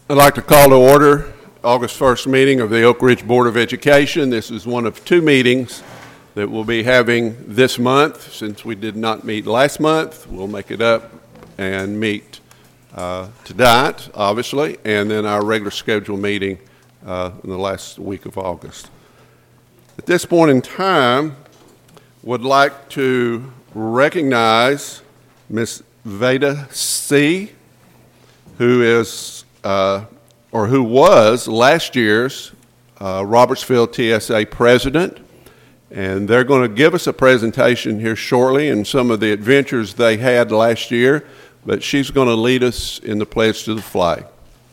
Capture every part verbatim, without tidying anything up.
I'd like to call to order August first meeting of the Oak Ridge Board of Education. This is one of two meetings that we'll be having this month. Since we did not meet last month, we'll make it up and meet uh, tonight, obviously, and then our regular scheduled meeting uh, in the last week of August. At this point in time, would like to recognize Miz Veda C., who is, uh, or who was last year's uh, Robertsville T S A president, and they're going to give us a presentation here shortly and some of the adventures they had last year, but she's going to lead us in the pledge to the flag.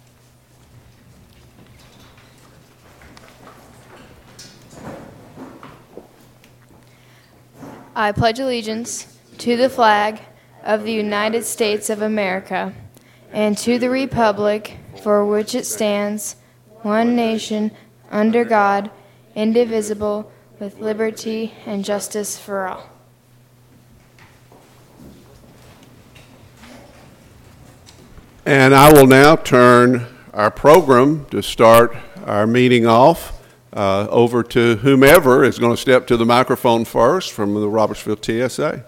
I pledge allegiance to the flag of the United States of America and to the republic for which it stands, one nation, under God, indivisible, with liberty and justice for all. And I will now turn our program to start our meeting off uh, over to whomever is going to step to the microphone first from the Robertsville T S A.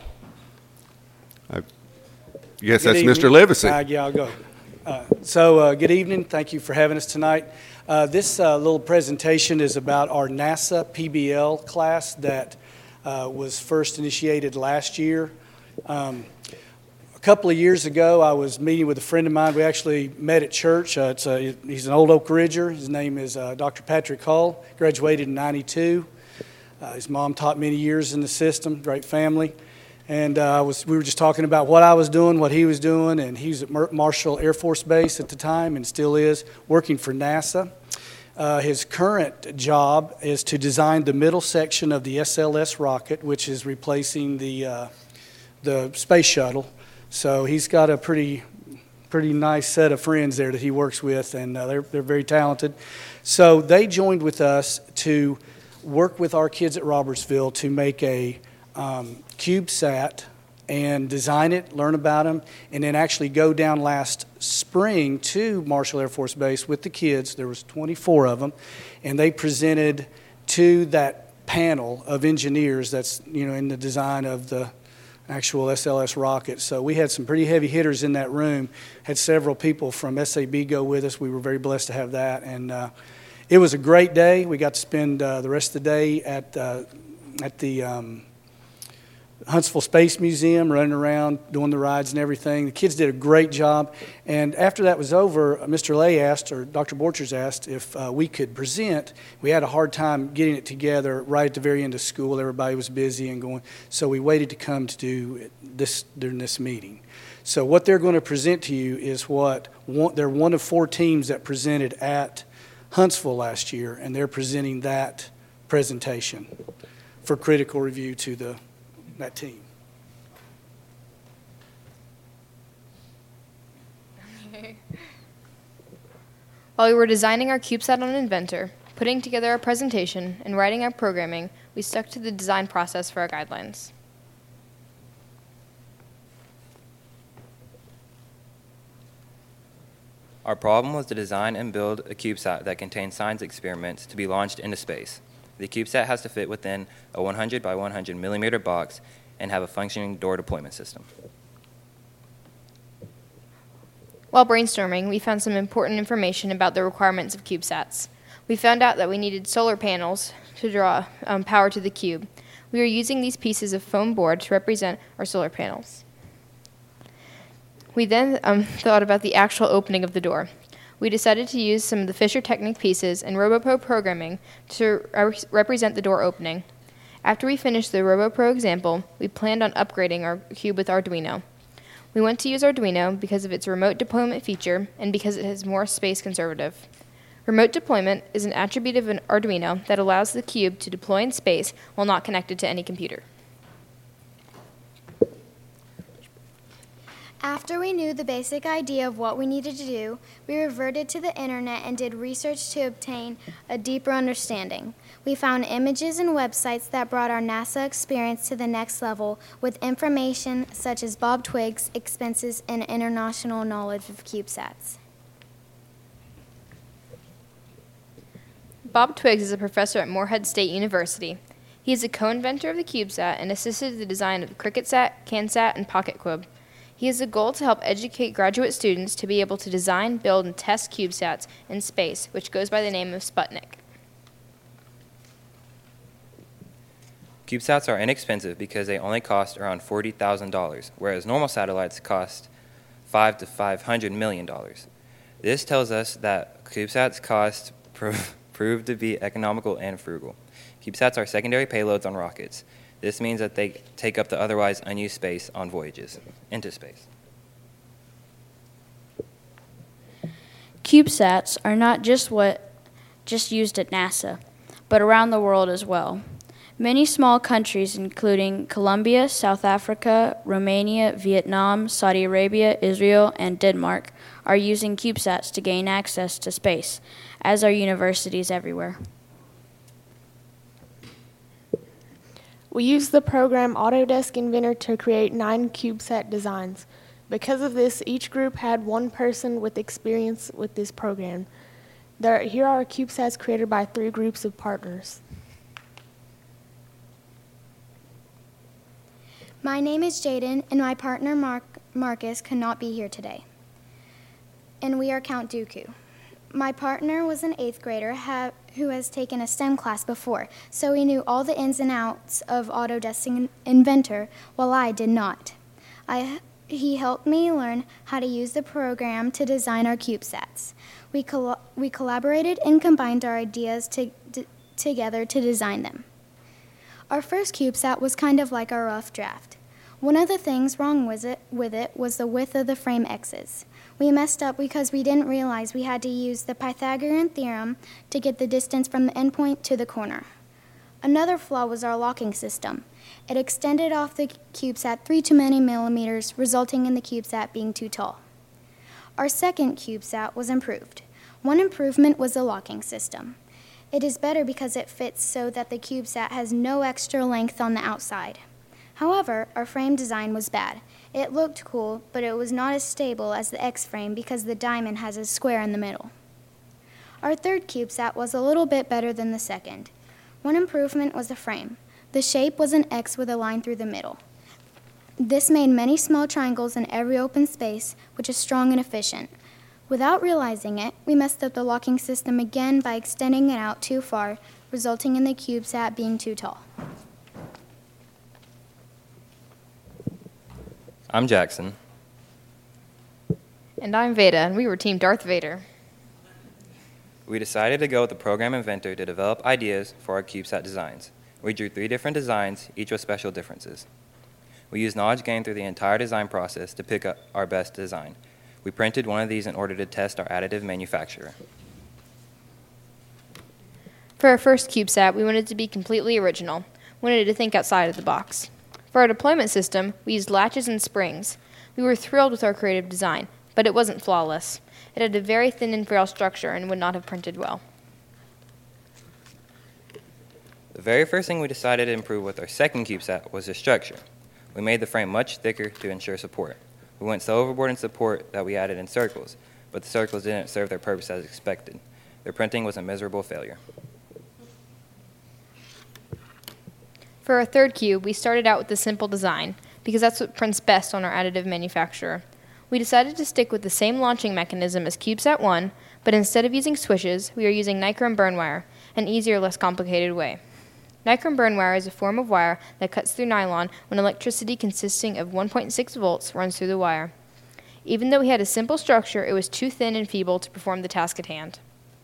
I guess Good that's evening. Mister Livesey. Uh, yeah, I'll go. Uh, so, uh, good evening. Thank you for having us tonight. Uh, this uh, little presentation is about our NASA P B L class that uh, was first initiated last year. Um, a couple of years ago, I was meeting with a friend of mine. We actually met at church. Uh, it's a, he's an old Oak Ridger. His name is uh, Doctor Patrick Hull. Graduated in ninety-two. Uh, his mom taught many years in the system. Great family. And uh, I was, we were just talking about what I was doing, what he was doing, and he was at Mer- Marshall Air Force Base at the time and still is, working for NASA. Uh, his current job is to design the middle section of the S L S rocket, which is replacing the uh, the space shuttle. So he's got a pretty pretty nice set of friends there that he works with, and uh, they're they're very talented. So they joined with us to work with our kids at Robertsville to make a um, CubeSat and design it, learn about them, and then actually go down last spring to Marshall Air Force Base with the kids. There was twenty-four of them, and they presented to that panel of engineers that's, you know, in the design of the actual S L S rocket. So we had some pretty heavy hitters in that room, had several people from S A B go with us. We were very blessed to have that, and uh, it was a great day. We got to spend uh, the rest of the day at, uh, at the um, Huntsville Space Museum, running around, doing the rides and everything. The kids did a great job. And after that was over, Mister Lay asked, or Doctor Borchers asked, if uh, we could present. We had a hard time getting it together right at the very end of school. Everybody was busy and going. So we waited to come to do this during this meeting. So what they're going to present to you is what one, they're one of four teams that presented at Huntsville last year, and they're presenting that presentation for critical review to the that team. While we were designing our CubeSat on Inventor, putting together our presentation, and writing our programming, we stuck to the design process for our guidelines. Our problem was to design and build a CubeSat that contained science experiments to be launched into space. The CubeSat has to fit within a one hundred by one hundred millimeter box and have a functioning door deployment system. While brainstorming, we found some important information about the requirements of CubeSats. We found out that we needed solar panels to draw um, power to the cube. We were using these pieces of foam board to represent our solar panels. We then um, thought about the actual opening of the door. We decided to use some of the Fisher Technic pieces and RoboPro programming to re- represent the door opening. After we finished the RoboPro example, we planned on upgrading our cube with Arduino. We went to use Arduino because of its remote deployment feature and because it is more space conservative. Remote deployment is an attribute of an Arduino that allows the cube to deploy in space while not connected to any computer. After we knew the basic idea of what we needed to do, we reverted to the internet and did research to obtain a deeper understanding. We found images and websites that brought our NASA experience to the next level with information such as Bob Twiggs, expenses, and international knowledge of CubeSats. Bob Twiggs is a professor at Morehead State University. He is a co-inventor of the CubeSat and assisted the design of the CricketSat, CanSat, and PocketQuib. He has a goal to help educate graduate students to be able to design, build, and test CubeSats in space, which goes by the name of Sputnik. CubeSats are inexpensive because they only cost around forty thousand dollars, whereas normal satellites cost five to five hundred million dollars. This tells us that CubeSats cost prov- proved to be economical and frugal. CubeSats are secondary payloads on rockets. This means that they take up the otherwise unused space on voyages into space. CubeSats are not just what just used at NASA, but around the world as well. Many small countries, including Colombia, South Africa, Romania, Vietnam, Saudi Arabia, Israel, and Denmark, are using CubeSats to gain access to space, as are universities everywhere. We used the program Autodesk Inventor to create nine CubeSat designs. Because of this, each group had one person with experience with this program. There, here are CubeSats created by three groups of partners. My name is Jaden, and my partner Mark Marcus could not be here today. And we are Count Dooku. My partner was an eighth grader ha- who has taken a STEM class before, so he knew all the ins and outs of Autodesk Inventor, while I did not. I, he helped me learn how to use the program to design our CubeSats. We, col- we collaborated and combined our ideas to, d- together to design them. Our first CubeSat was kind of like our rough draft. One of the things wrong with it, with it was the width of the frame X's. We messed up because we didn't realize we had to use the Pythagorean theorem to get the distance from the endpoint to the corner. Another flaw was our locking system. It extended off the CubeSat three too many millimeters, resulting in the CubeSat being too tall. Our second CubeSat was improved. One improvement was the locking system. It is better because it fits so that the CubeSat has no extra length on the outside. However, our frame design was bad. It looked cool, but it was not as stable as the X-frame because the diamond has a square in the middle. Our third CubeSat was a little bit better than the second. One improvement was the frame. The shape was an X with a line through the middle. This made many small triangles in every open space, which is strong and efficient. Without realizing it, we messed up the locking system again by extending it out too far, resulting in the CubeSat being too tall. I'm Jackson. And I'm Veda, and we were Team Darth Vader. We decided to go with the program inventor to develop ideas for our CubeSat designs. We drew three different designs, each with special differences. We used knowledge gained through the entire design process to pick up our best design. We printed one of these in order to test our additive manufacturer. For our first CubeSat, we wanted to be completely original. We wanted to think outside of the box. For our deployment system, we used latches and springs. We were thrilled with our creative design, but it wasn't flawless. It had a very thin and frail structure and would not have printed well. The very first thing we decided to improve with our second CubeSat was the structure. We made the frame much thicker to ensure support. We went so overboard in support that we added in circles, but the circles didn't serve their purpose as expected. Their printing was a miserable failure. For our third cube, we started out with a simple design, because that's what prints best on our additive manufacturer. We decided to stick with the same launching mechanism as CubeSat one, but instead of using swishes, we are using nichrome burn wire, an easier, less complicated way. Nichrome burn wire is a form of wire that cuts through nylon when electricity consisting of one point six volts runs through the wire. Even though we had a simple structure, it was too thin and feeble to perform the task at hand.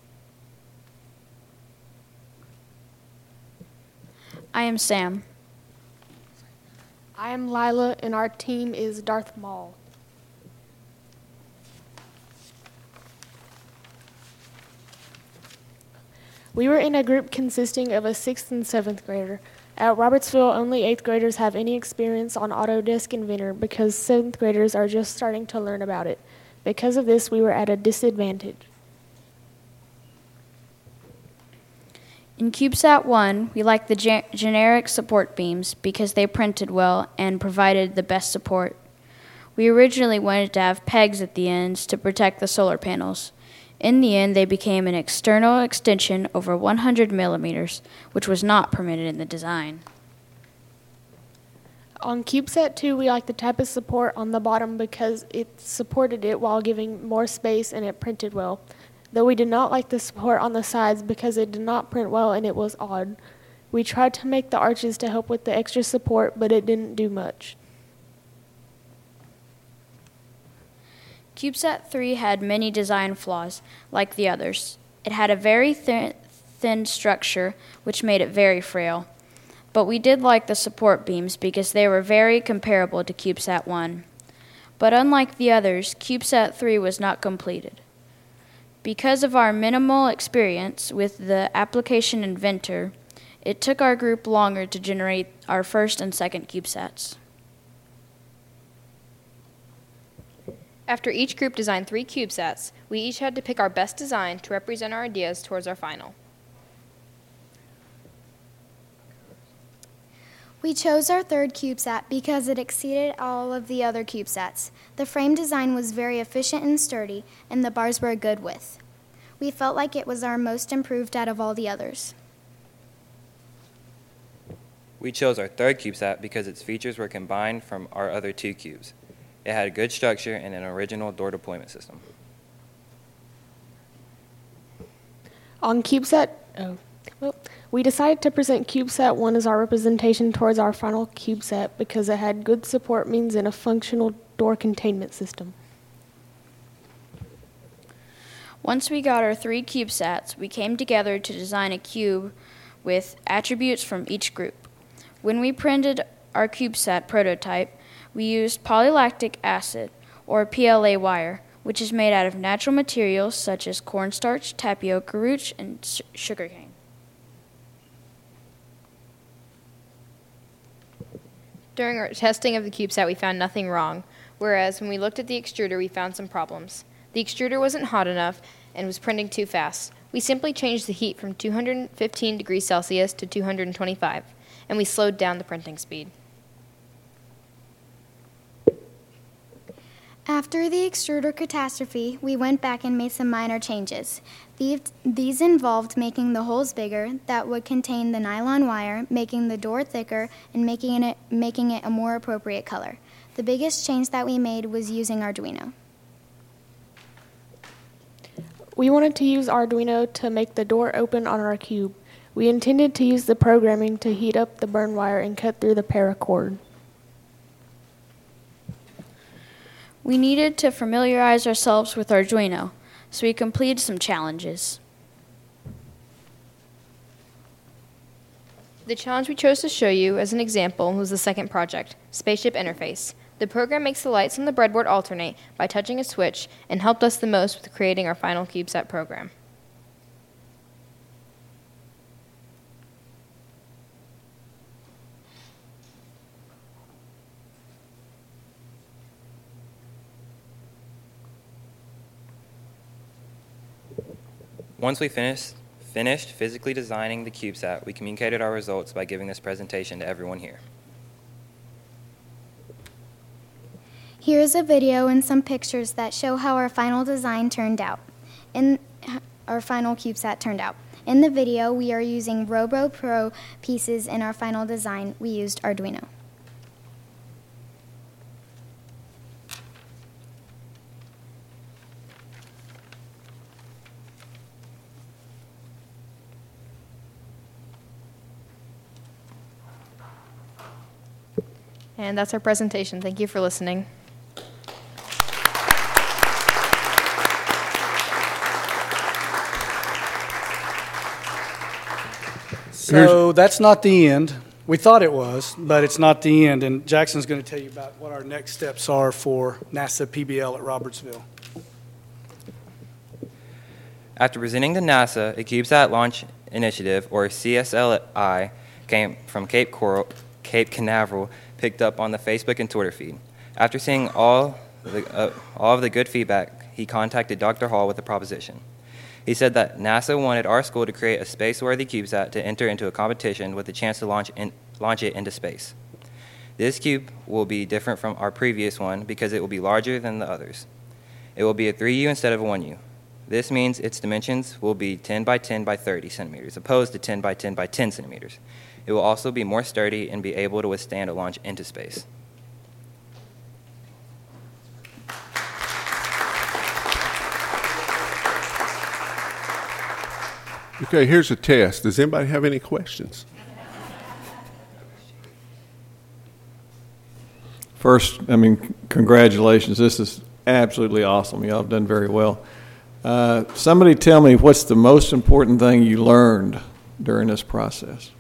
I am Sam. I am Lila, and our team is Darth Maul. We were in a group consisting of a sixth and seventh grader. At Robertsville, only eighth graders have any experience on Autodesk Inventor because seventh graders are just starting to learn about it. Because of this, we were at a disadvantage. In CubeSat one, we liked the ge- generic support beams because they printed well and provided the best support. We originally wanted to have pegs at the ends to protect the solar panels. In the end, they became an external extension over one hundred millimeters, which was not permitted in the design. On CubeSat two, we like the type of support on the bottom because it supported it while giving more space and it printed well. Though we did not like the support on the sides because it did not print well and it was odd. We tried to make the arches to help with the extra support, but it didn't do much. CubeSat three had many design flaws, like the others. It had a very thin, thin structure, which made it very frail. But we did like the support beams because they were very comparable to CubeSat one. But unlike the others, CubeSat three was not completed. Because of our minimal experience with the application inventor, it took our group longer to generate our first and second CubeSats. After each group designed three CubeSats, we each had to pick our best design to represent our ideas towards our final. We chose our third CubeSat because it exceeded all of the other CubeSats. The frame design was very efficient and sturdy, and the bars were a good width. We felt like it was our most improved out of all the others. We chose our third CubeSat because its features were combined from our other two cubes. It had a good structure and an original door deployment system. On CubeSat, oh, well, we decided to present CubeSat one as our representation towards our final CubeSat because it had good support means and a functional door containment system. Once we got our three CubeSats, we came together to design a cube with attributes from each group. When we printed our CubeSat prototype, we used polylactic acid, or P L A wire, which is made out of natural materials such as cornstarch, tapioca root, and sh- sugarcane. During our testing of the CubeSat, we found nothing wrong, whereas when we looked at the extruder, we found some problems. The extruder wasn't hot enough and was printing too fast. We simply changed the heat from two hundred fifteen degrees Celsius to two hundred twenty-five, and we slowed down the printing speed. After the extruder catastrophe, we went back and made some minor changes. These, these involved making the holes bigger that would contain the nylon wire, making the door thicker, and making it, making it a more appropriate color. The biggest change that we made was using Arduino. We wanted to use Arduino to make the door open on our cube. We intended to use the programming to heat up the burn wire and cut through the paracord. We needed to familiarize ourselves with Arduino, so we completed some challenges. The challenge we chose to show you as an example was the second project, Spaceship Interface. The program makes the lights on the breadboard alternate by touching a switch and helped us the most with creating our final CubeSat program. Once we finished, finished physically designing the CubeSat, we communicated our results by giving this presentation to everyone here. Here's a video and some pictures that show how our final design turned out. In our final CubeSat turned out. In the video, we are using RoboPro pieces. In our final design, we used Arduino. And that's our presentation. Thank you for listening. So that's not the end. We thought it was, but it's not the end. And Jackson's going to tell you about what our next steps are for NASA P B L at Robertsville. After presenting to NASA, a CubeSat Launch Initiative, or C S L I, came from Cape Coral, Cape Canaveral, picked up on the Facebook and Twitter feed. After seeing all the, uh, all of the good feedback, he contacted Doctor Hall with a proposition. He said that NASA wanted our school to create a space-worthy CubeSat to enter into a competition with a chance to launch, in, launch it into space. This cube will be different from our previous one because it will be larger than the others. It will be a three U instead of a one U. This means its dimensions will be ten by ten by thirty centimeters, opposed to ten by ten by ten centimeters. It will also be more sturdy and be able to withstand a launch into space. Okay, here's a test. Does anybody have any questions? First, I mean, congratulations. This is absolutely awesome. Y'all have done very well. Uh, somebody tell me, what's the most important thing you learned during this process?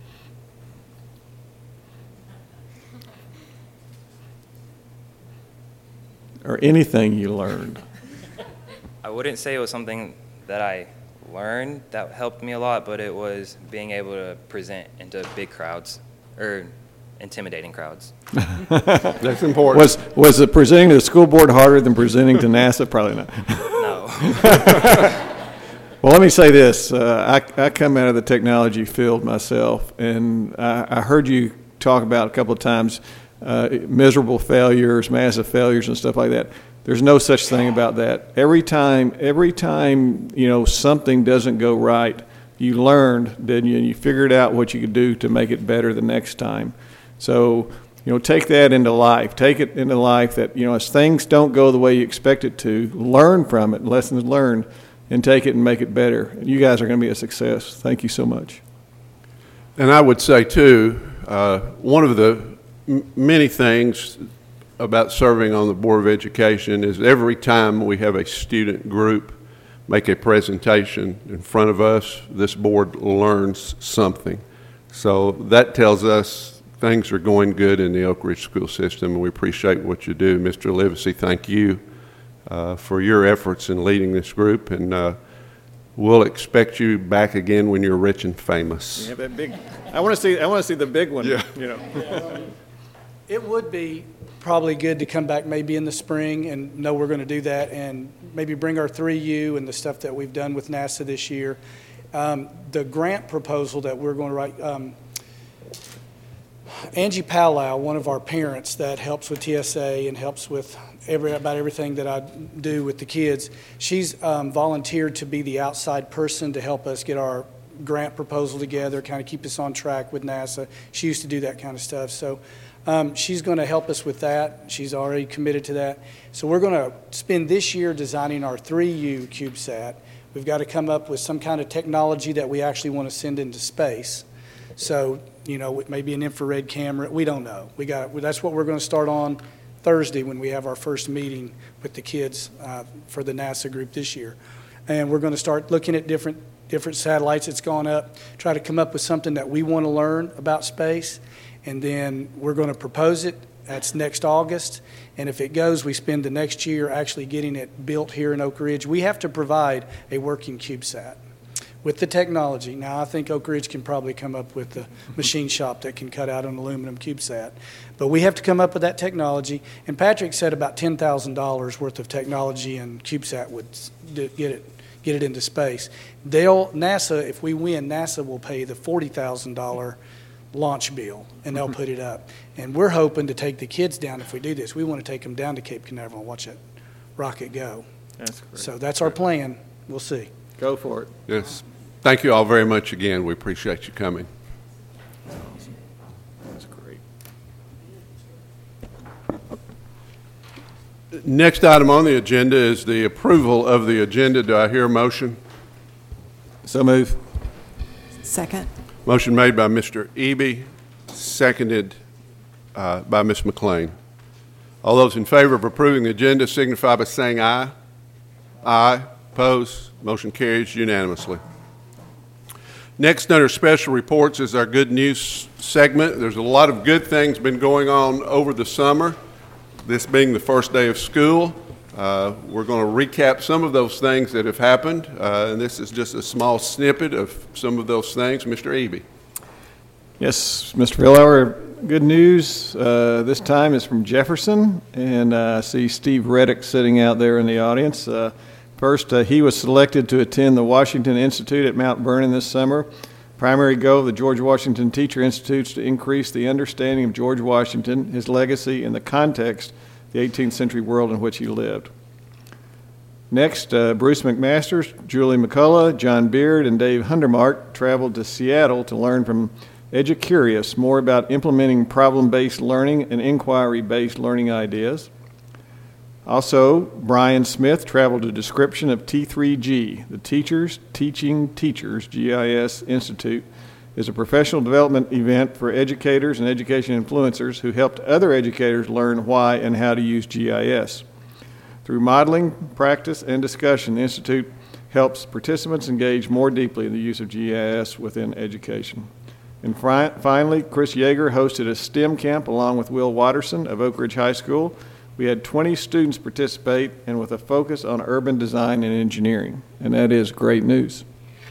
Or anything you learned? I wouldn't say it was something that I learned that helped me a lot, but it was being able to present into big crowds, or intimidating crowds. That's important. Was was it presenting to the school board harder than presenting to NASA? Probably not. No. Well, let me say this. Uh, I, I come out of the technology field myself, and I, I heard you talk about a couple of times uh, miserable failures, massive failures, and stuff like that. There's no such thing about that. Every time, every time, you know, something doesn't go right, you learned, didn't you? And you figured out what you could do to make it better the next time. So, you know, take that into life. Take it into life that, you know, as things don't go the way you expect it to, learn from it, lessons learned, and take it and make it better. You guys are going to be a success. Thank you so much. And I would say, too, uh, one of the m- many things about serving on the Board of Education is every time we have a student group make a presentation in front of us, this board learns something. So that tells us things are going good in the Oak Ridge school system, and we appreciate what you do. Mister Livesey, thank you uh, for your efforts in leading this group, and uh, we'll expect you back again when you're rich and famous. Yeah, that big. I want to see. I want to see the big one. Yeah. You know. It would be probably good to come back maybe in the spring and know we're going to do that, and maybe bring our three U and the stuff that we've done with NASA this year. Um, the grant proposal that we're going to write, um, Angie Palau, one of our parents that helps with T S A and helps with every about everything that I do with the kids, she's um, volunteered to be the outside person to help us get our grant proposal together, kind of keep us on track with NASA. She used to do that kind of stuff. So um, she's going to help us with that. She's already committed to that. So we're going to spend this year designing our three U CubeSat. We've got to come up with some kind of technology that we actually want to send into space. So, you know, maybe an infrared camera. We don't know. We got that's what we're going to start on Thursday when we have our first meeting with the kids uh, for the NASA group this year. And we're going to start looking at different different satellites that's gone up, try to come up with something that we want to learn about space, and then we're going to propose it. That's next August, and if it goes, we spend the next year actually getting it built here in Oak Ridge. We have to provide a working CubeSat with the technology. Now, I think Oak Ridge can probably come up with a machine shop that can cut out an aluminum CubeSat, but we have to come up with that technology, and Patrick said about ten thousand dollars worth of technology and CubeSat would get it get it into space. They'll, NASA, if we win, NASA will pay the forty thousand dollars launch bill, and they'll put it up. And we're hoping to take the kids down if we do this. We want to take them down to Cape Canaveral and watch that rocket go. That's great. So that's our plan. We'll see. Go for it. Yes. Thank you all very much again. We appreciate you coming. That's great. Next item on the agenda is the approval of the agenda. Do I hear a motion? So move. Second. Motion made by Mister Eby, seconded uh, by Miz McLean. All those in favor of approving the agenda signify by saying aye. Aye. Opposed? Motion carries unanimously. Next under special reports is our good news segment. There's a lot of good things been going on over the summer. This being the first day of school, uh, we're going to recap some of those things that have happened, uh, and this is just a small snippet of some of those things. Mister Eby. Yes, Mister Villauer, good news. Uh, this time is from Jefferson, and uh, I see Steve Reddick sitting out there in the audience. Uh, first, uh, he was selected to attend the Washington Institute at Mount Vernon this summer. Primary goal of the George Washington Teacher Institute is to increase the understanding of George Washington, his legacy, and the context of the eighteenth century world in which he lived. Next, uh, Bruce McMasters, Julie McCullough, John Beard, and Dave Hundermark traveled to Seattle to learn from EduCurious more about implementing problem-based learning and inquiry-based learning ideas. Also, Brian Smith traveled to description of T three G, the Teachers Teaching Teachers, G I S Institute, is a professional development event for educators and education influencers who helped other educators learn why and how to use G I S. Through modeling, practice, and discussion, the Institute helps participants engage more deeply in the use of G I S within education. And fi- finally, Chris Yeager hosted a STEM camp along with Will Watterson of Oak Ridge High School. We had twenty students participate, and with a focus on urban design and engineering, and that is great news.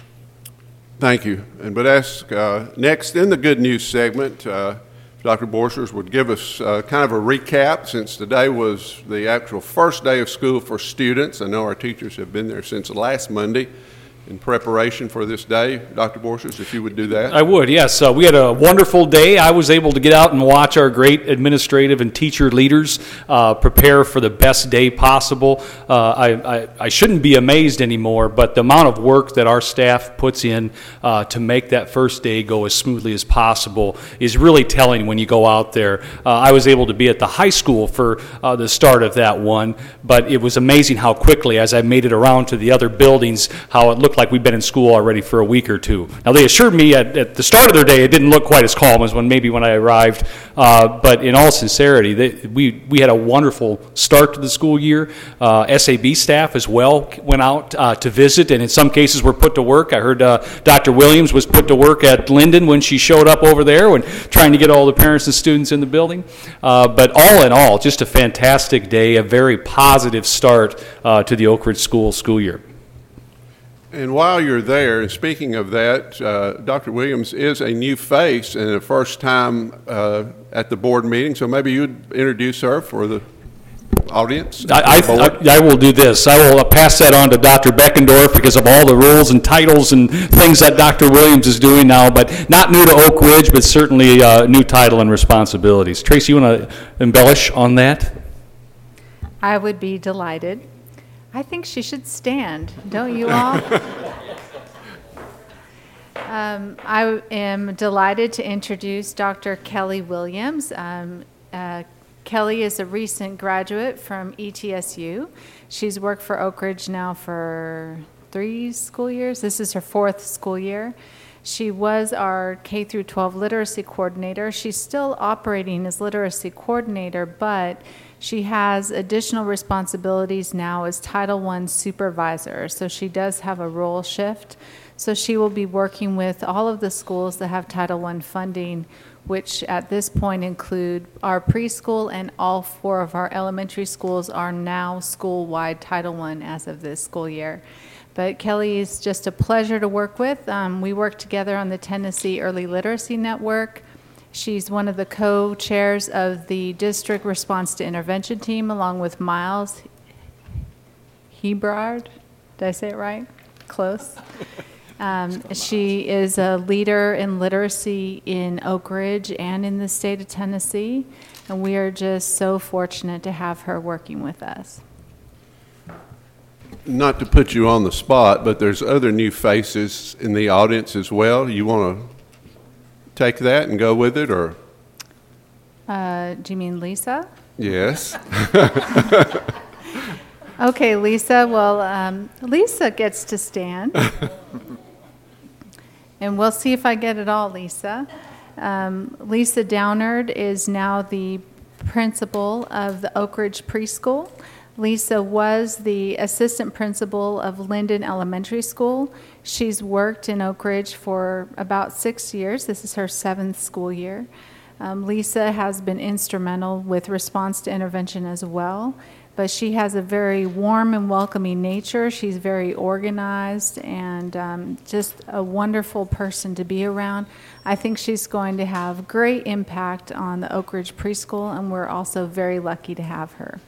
Thank you. And would ask uh, next in the good news segment, uh, Doctor Borchers would give us uh, kind of a recap, since today was the actual first day of school for students. I know our teachers have been there since last Monday in preparation for this day. Doctor Borchers, if you would do that. I would, yes. Uh, we had a wonderful day. I was able to get out and watch our great administrative and teacher leaders uh, prepare for the best day possible. Uh, I, I, I shouldn't be amazed anymore, but the amount of work that our staff puts in uh, to make that first day go as smoothly as possible is really telling when you go out there. Uh, I was able to be at the high school for uh, the start of that one, but it was amazing how quickly, as I made it around to the other buildings, how it looked like we've been in school already for a week or two. Now, they assured me at, at the start of their day it didn't look quite as calm as when maybe when I arrived, uh, but in all sincerity, they, we, we had a wonderful start to the school year. Uh, S A B staff as well went out uh, to visit, and in some cases were put to work. I heard uh, Doctor Williams was put to work at Linden when she showed up over there when trying to get all the parents and students in the building. Uh, but all in all, just a fantastic day, a very positive start uh, to the Oak Ridge School school year. And while you're there, and speaking of that, uh, Doctor Williams is a new face and the first time uh, at the board meeting, so maybe you'd introduce her for the audience. I, I, I will do this. I will pass that on to Doctor Beckendorf because of all the rules and titles and things that Doctor Williams is doing now, but not new to Oak Ridge, but certainly a new title and responsibilities. Tracy, you want to embellish on that? I would be delighted. I think she should stand, don't you all? um, I am delighted to introduce Doctor Kelly Williams. Um, uh, Kelly is a recent graduate from E T S U. She's worked for Oak Ridge now for three school years. This is her fourth school year. She was our K through twelve literacy coordinator. She's still operating as literacy coordinator, but she has additional responsibilities now as Title one supervisor, so she does have a role shift. So she will be working with all of the schools that have Title one funding, which at this point include our preschool, and all four of our elementary schools are now school-wide Title one as of this school year. But Kelly is just a pleasure to work with. Um, we work together on the Tennessee Early Literacy Network. She's one of the co-chairs of the District Response to Intervention team, along with Miles Hebrard. Did I say it right? Close. Um, she is a leader in literacy in Oak Ridge and in the state of Tennessee, and we are just so fortunate to have her working with us. Not to put you on the spot, but there's other new faces in the audience as well. You want to take that and go with it, or? Uh, do you mean Lisa? Yes. Okay, Lisa. Well, um, Lisa gets to stand. And we'll see if I get it all, Lisa. Um, Lisa Downard is now the principal of the Oak Ridge Preschool. Lisa was the assistant principal of Linden Elementary School. She's worked in Oak Ridge for about six years. This is her seventh school year. Um, Lisa has been instrumental with response to intervention as well, but she has a very warm and welcoming nature. She's very organized and um, just a wonderful person to be around. I think she's going to have great impact on the Oak Ridge Preschool, and we're also very lucky to have her.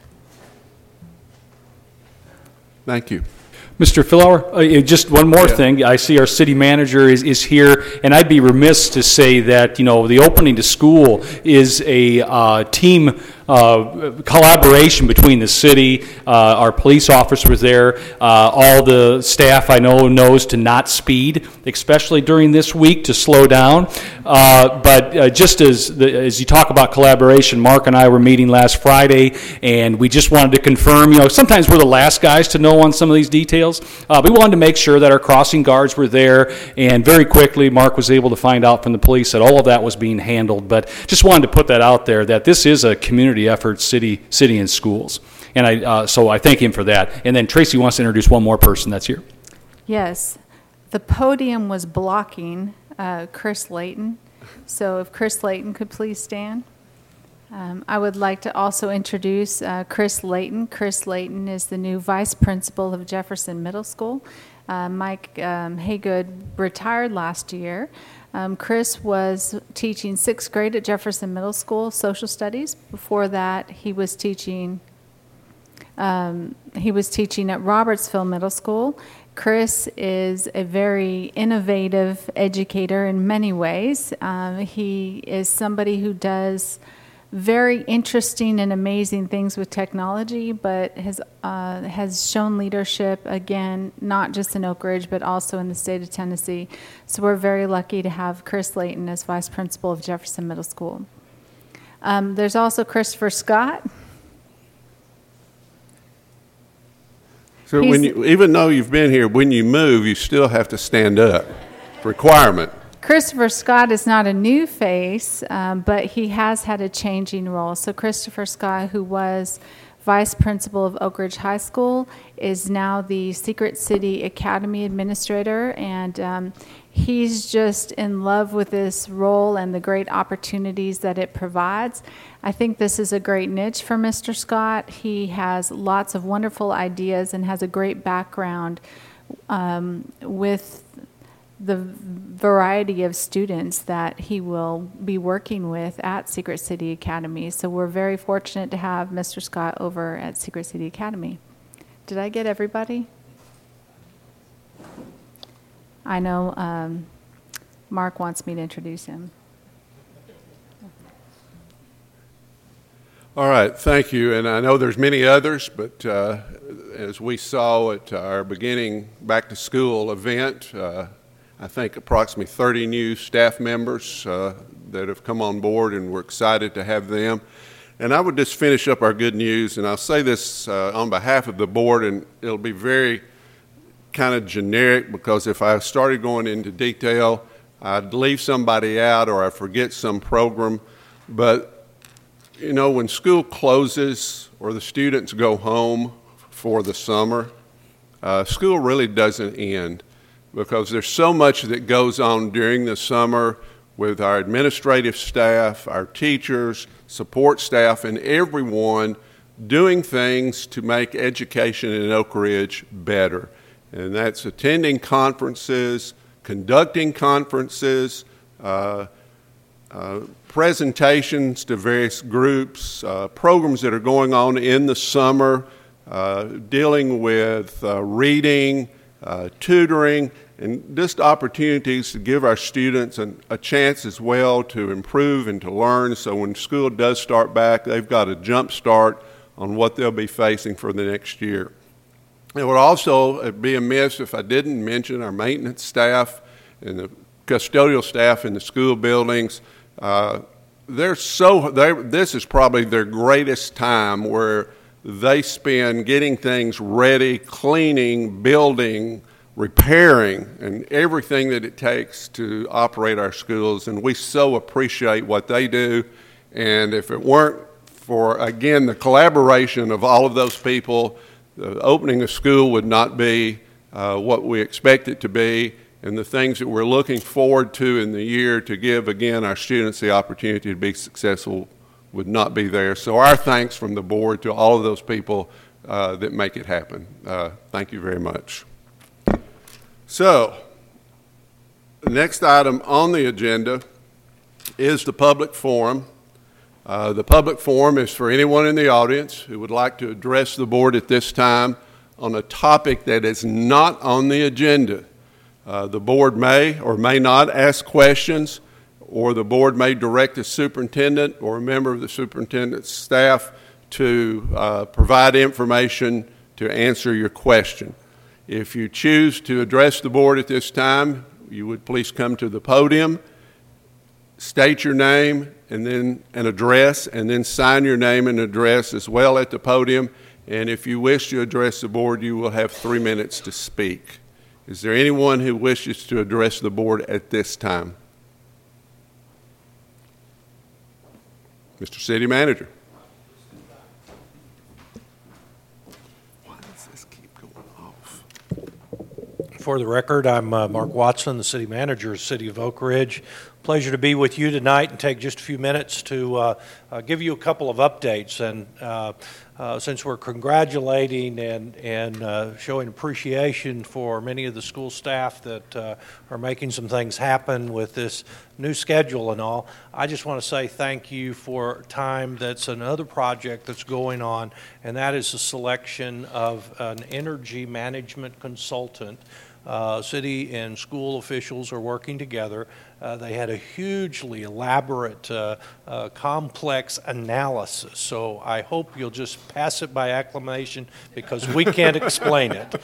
Thank you. Mister Philauer, uh, just one more Yeah. thing. I see our city manager is, is here, and I'd be remiss to say that, you know, the opening to school is a uh, team uh, collaboration between the city, uh, our police officer was there, uh, all the staff I know knows to not speed, especially during this week, to slow down. Uh, but uh, just as the, as you talk about collaboration, Mark and I were meeting last Friday, and we just wanted to confirm, you know, sometimes we're the last guys to know on some of these details. Uh, we wanted to make sure that our crossing guards were there, and very quickly Mark was able to find out from the police that all of that was being handled. But just wanted to put that out there, that this is a community effort, city, city and schools. And I, uh, so I thank him for that. And then Tracy wants to introduce one more person that's here. Yes, the podium was blocking uh, Chris Layton. So if Chris Layton could please stand. Um, I would like to also introduce uh, Chris Layton. Chris Layton is the new vice principal of Jefferson Middle School. Uh, Mike um, Haygood retired last year. Um, Chris was teaching sixth grade at Jefferson Middle School, social studies. Before that, he was teaching um, he was teaching at Robertsville Middle School. Chris is a very innovative educator in many ways. Um, he is somebody who does very interesting and amazing things with technology, but has uh, has shown leadership, again, not just in Oak Ridge, but also in the state of Tennessee. So we're very lucky to have Chris Layton as vice principal of Jefferson Middle School. Um, there's also Christopher Scott. So He's, when you, even though you've been here, when you move, you still have to stand up. Requirement. Christopher Scott is not a new face, um, but he has had a changing role. So Christopher Scott, who was vice principal of Oak Ridge High School, is now the Secret City Academy administrator, and um, he's just in love with this role and the great opportunities that it provides. I think this is a great niche for Mister Scott. He has lots of wonderful ideas and has a great background um, with the variety of students that he will be working with at Secret City Academy. So we're very fortunate to have Mister Scott over at Secret City Academy. Did I get everybody? I know um, Mark wants me to introduce him. All right, thank you. And I know there's many others, but uh, as we saw at our beginning back to school event, uh, I think approximately thirty new staff members uh, that have come on board, and we're excited to have them. And I would just finish up our good news, and I'll say this uh, on behalf of the board, and it'll be very kind of generic, because if I started going into detail, I'd leave somebody out or I forget some program. But, you know, when school closes or the students go home for the summer, uh, school really doesn't end, because there's so much that goes on during the summer with our administrative staff, our teachers, support staff, and everyone doing things to make education in Oak Ridge better. And that's attending conferences, conducting conferences, uh, uh, presentations to various groups, uh, programs that are going on in the summer, uh, dealing with uh, reading, uh, tutoring, and just opportunities to give our students an, a chance as well to improve and to learn, so when school does start back, they've got a jump start on what they'll be facing for the next year. It would also be amiss if I didn't mention our maintenance staff and the custodial staff in the school buildings. Uh, they're so, they're, this is probably their greatest time, where they spend getting things ready, cleaning, building, repairing, and everything that it takes to operate our schools. And we so appreciate what they do. And if it weren't for, again, the collaboration of all of those people, the opening of school would not be uh, what we expect it to be, and the things that we're looking forward to in the year to give, again, our students the opportunity to be successful would not be there. So our thanks from the board to all of those people uh, that make it happen. Uh, thank you very much. So, the next item on the agenda is the public forum. Uh, the public forum is for anyone in the audience who would like to address the board at this time on a topic that is not on the agenda. Uh, the board may or may not ask questions or the board may direct the superintendent or a member of the superintendent's staff to uh, provide information to answer your question. If you choose to address the board at this time, you would please come to the podium, state your name and then an address, and then sign your name and address as well at the podium. And if you wish to address the board, you will have three minutes to speak. Is there anyone who wishes to address the board at this time? Mister City Manager. Why does this keep going off? For the record, I'm uh, Mark Watson, the City Manager of the City of Oak Ridge. Pleasure to be with you tonight and take just a few minutes to uh, uh, give you a couple of updates. And uh, uh, since we're congratulating and, and uh, showing appreciation for many of the school staff that uh, are making some things happen with this new schedule and all, I just want to say thank you for time. That's another project that's going on, and that is the selection of an energy management consultant. Uh, city and school officials are working together. Uh, they had a hugely elaborate, uh, uh, complex analysis. So I hope you'll just pass it by acclamation because we can't explain it.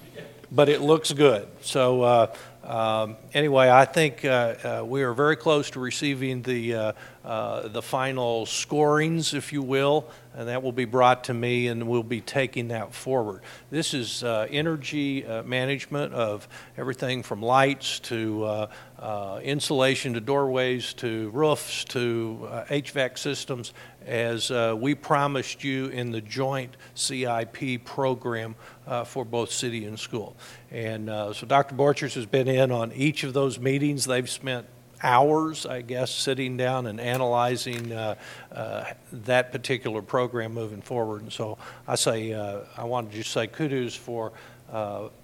But it looks good. So uh, um, anyway, I think uh, uh, we are very close to receiving the uh, uh, the final scorings, if you will, and that will be brought to me, and we'll be taking that forward. This is uh, energy uh, management of everything from lights to uh, uh, insulation to doorways to roofs to uh, H V A C systems, as uh, we promised you in the joint C I P program uh, for both city and school. And uh, so Doctor Borchers has been in on each of those meetings. They've spent hours, I guess, sitting down and analyzing uh, uh, that particular program moving forward. And so I say, uh, I wanted to just say kudos for uh, uh,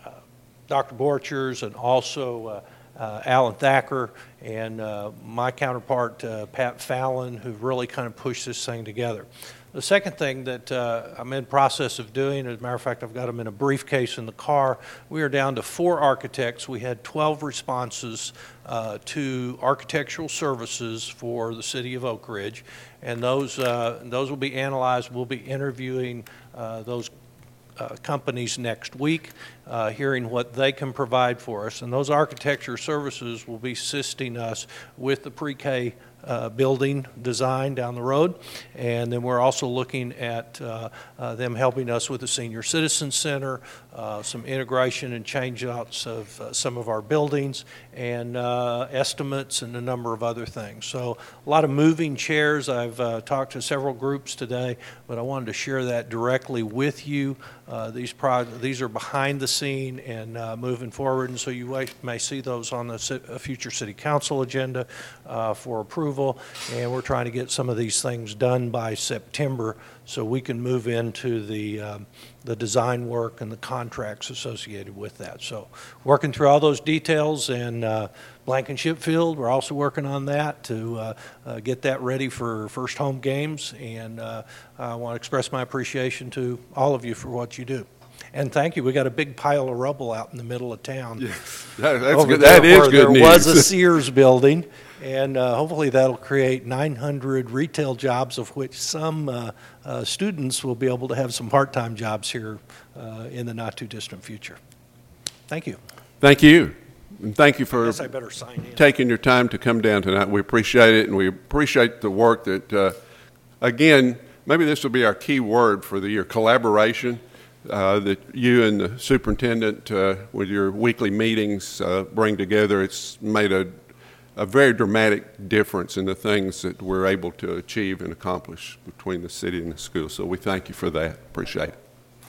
Doctor Borchers and also uh, uh, Alan Thacker and uh, my counterpart, uh, Pat Fallon, who really kind of pushed this thing together. The second thing that uh, I'm in process of doing, as a matter of fact, I've got them in a briefcase in the car. We are down to four architects. We had twelve responses uh, to architectural services for the city of Oak Ridge, and those uh, those will be analyzed. We'll be interviewing uh, those uh, companies next week, uh, hearing what they can provide for us. And those architecture services will be assisting us with the pre-K Uh, building design down the road, and then we're also looking at uh, uh, them helping us with the Senior Citizen Center, uh, some integration and change-outs of uh, some of our buildings, and uh, estimates and a number of other things. So a lot of moving chairs. I've uh, talked to several groups today, but I wanted to share that directly with you. Uh, these pro these are behind the scene and uh, moving forward, and so you may see those on the future City Council agenda uh, for approval. And we're trying to get some of these things done by September so we can move into the um, the design work and the contracts associated with that. So working through all those details, and uh, Blankenship Field, we're also working on that to uh, uh, get that ready for first home games. And uh, I want to express my appreciation to all of you for what you do. And thank you. We got a big pile of rubble out in the middle of town. Yes, that, that's Over good. there That is where good there news. was a Sears building, and uh, hopefully that'll create nine hundred retail jobs, of which some uh, uh, students will be able to have some part-time jobs here uh, in the not-too-distant future. Thank you. Thank you. And thank you I for guess I better sign in. taking your time to come down tonight. We appreciate it, and we appreciate the work that, uh, again, maybe this will be our key word for the year, collaboration. Uh, that you and the superintendent, uh, with your weekly meetings, uh, bring together. It's made a, a very dramatic difference in the things that we're able to achieve and accomplish between the city and the school. So we thank you for that. Appreciate it.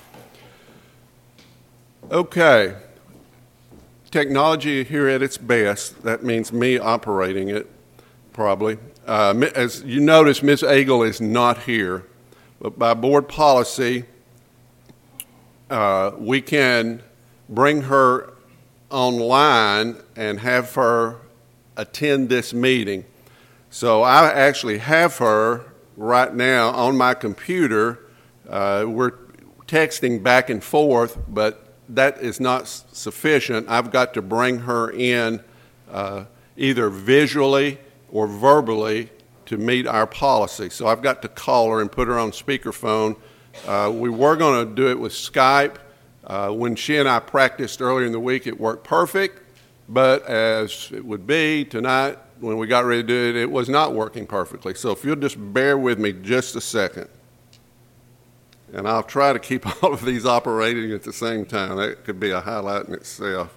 Okay. Technology here at its best. That means me operating it, probably. Uh, as you notice, Miz Agle is not here, but by board policy, Uh, we can bring her online and have her attend this meeting. So I actually have her right now on my computer. Uh, we're texting back and forth, but that is not sufficient. I've got to bring her in uh, either visually or verbally to meet our policy. So I've got to call her and put her on speakerphone. Uh, we were going to do it with Skype. Uh, when she and I practiced earlier in the week, it worked perfect, but as it would be tonight, when we got ready to do it, it was not working perfectly. So if you'll just bear with me just a second, and I'll try to keep all of these operating at the same time. That could be a highlight in itself.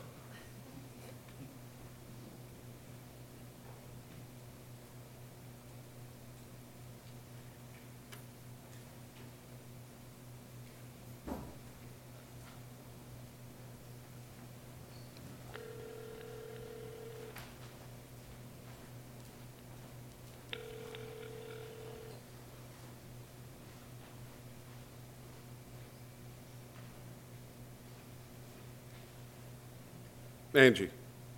Angie.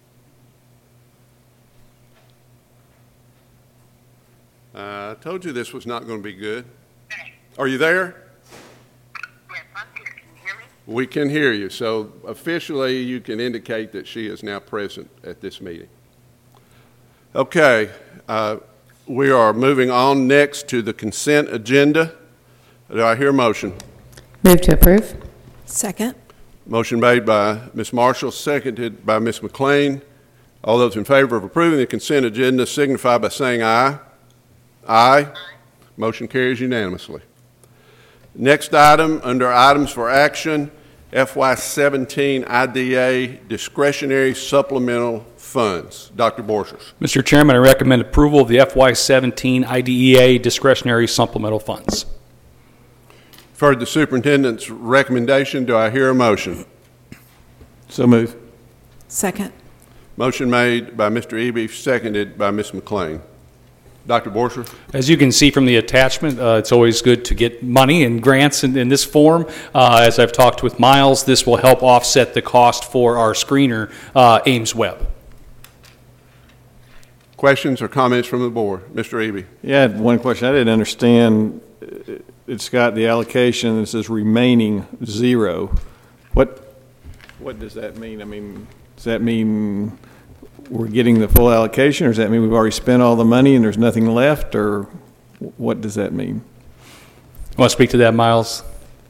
Uh, I told you this was not going to be good. Are you there? Yes, I'm here. Can you hear me? We can hear you. So officially, you can indicate that she is now present at this meeting. Okay. Uh, we are moving on next to the consent agenda. Do I hear a motion? Move to approve. Second. Motion made by Miz Marshall, seconded by Miz McLean. All those in favor of approving the consent agenda signify by saying aye. Aye. Aye. Motion carries unanimously. Next item, under items for action, F Y seventeen I D A discretionary supplemental funds. Doctor Borchers. Mister Chairman, I recommend approval of the F Y seventeen I D E A discretionary supplemental funds. You've heard the superintendent's recommendation. Do I hear a motion? So move. Second. Motion made by Mister Eby, seconded by Miz McLean. Doctor Borchers. As you can see from the attachment, uh, it's always good to get money and grants in, in this form. Uh, as I've talked with Miles, this will help offset the cost for our screener, uh, Ames Webb. Questions or comments from the board? Mister Eby. Yeah, I had one question. I didn't understand. It's got the allocation that says remaining zero. What what does that mean? I mean, does that mean we're getting the full allocation, or does that mean we've already spent all the money and there's nothing left, or what does that mean? Want to speak to that, Miles?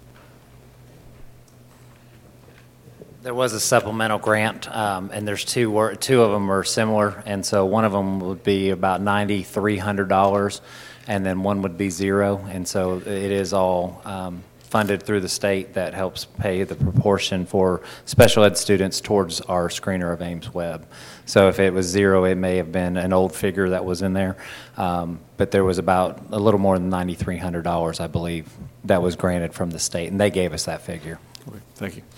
There was a supplemental grant, um, and there's two wor- two of them are similar, and so one of them would be about nine thousand three hundred dollars, and then one would be zero, and so it is all um, funded through the state that helps pay the proportion for special ed students towards our screener of Ames Webb. So if it was zero, it may have been an old figure that was in there, um, but there was about a little more than nine thousand three hundred dollars, I believe, that was granted from the state, and they gave us that figure. Okay, thank you.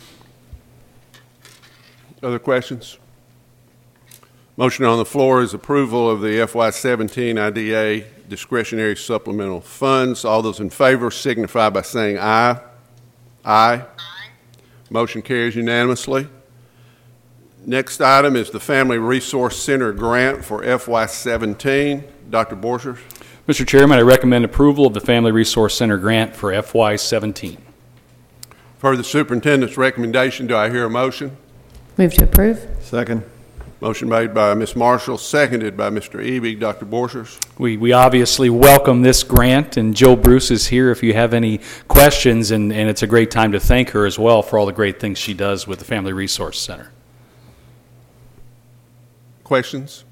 Other questions? Motion on the floor is approval of the F Y seventeen I D A discretionary supplemental funds. All those in favor signify by saying aye. Aye. Aye. Motion carries unanimously. Next item is the Family Resource Center grant for F Y seventeen. Doctor Borchers. Mister Chairman, I recommend approval of the Family Resource Center grant for F Y seventeen. For the superintendent's recommendation, do I hear a motion? Move to approve. Second. Motion made by Miz Marshall, seconded by Mister Eby. Doctor Borchers. We, we obviously welcome this grant, and Jill Bruce is here if you have any questions, and, and it's a great time to thank her as well for all the great things she does with the Family Resource Center. Questions?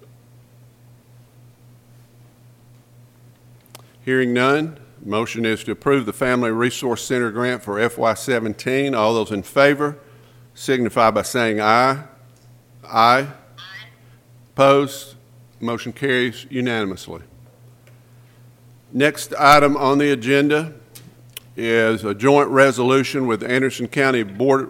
Hearing none, motion is to approve the Family Resource Center grant for F Y seventeen. All those in favor signify by saying aye. Aye. Aye. Opposed? Motion carries unanimously. Next item on the agenda is a joint resolution with the Anderson County Board.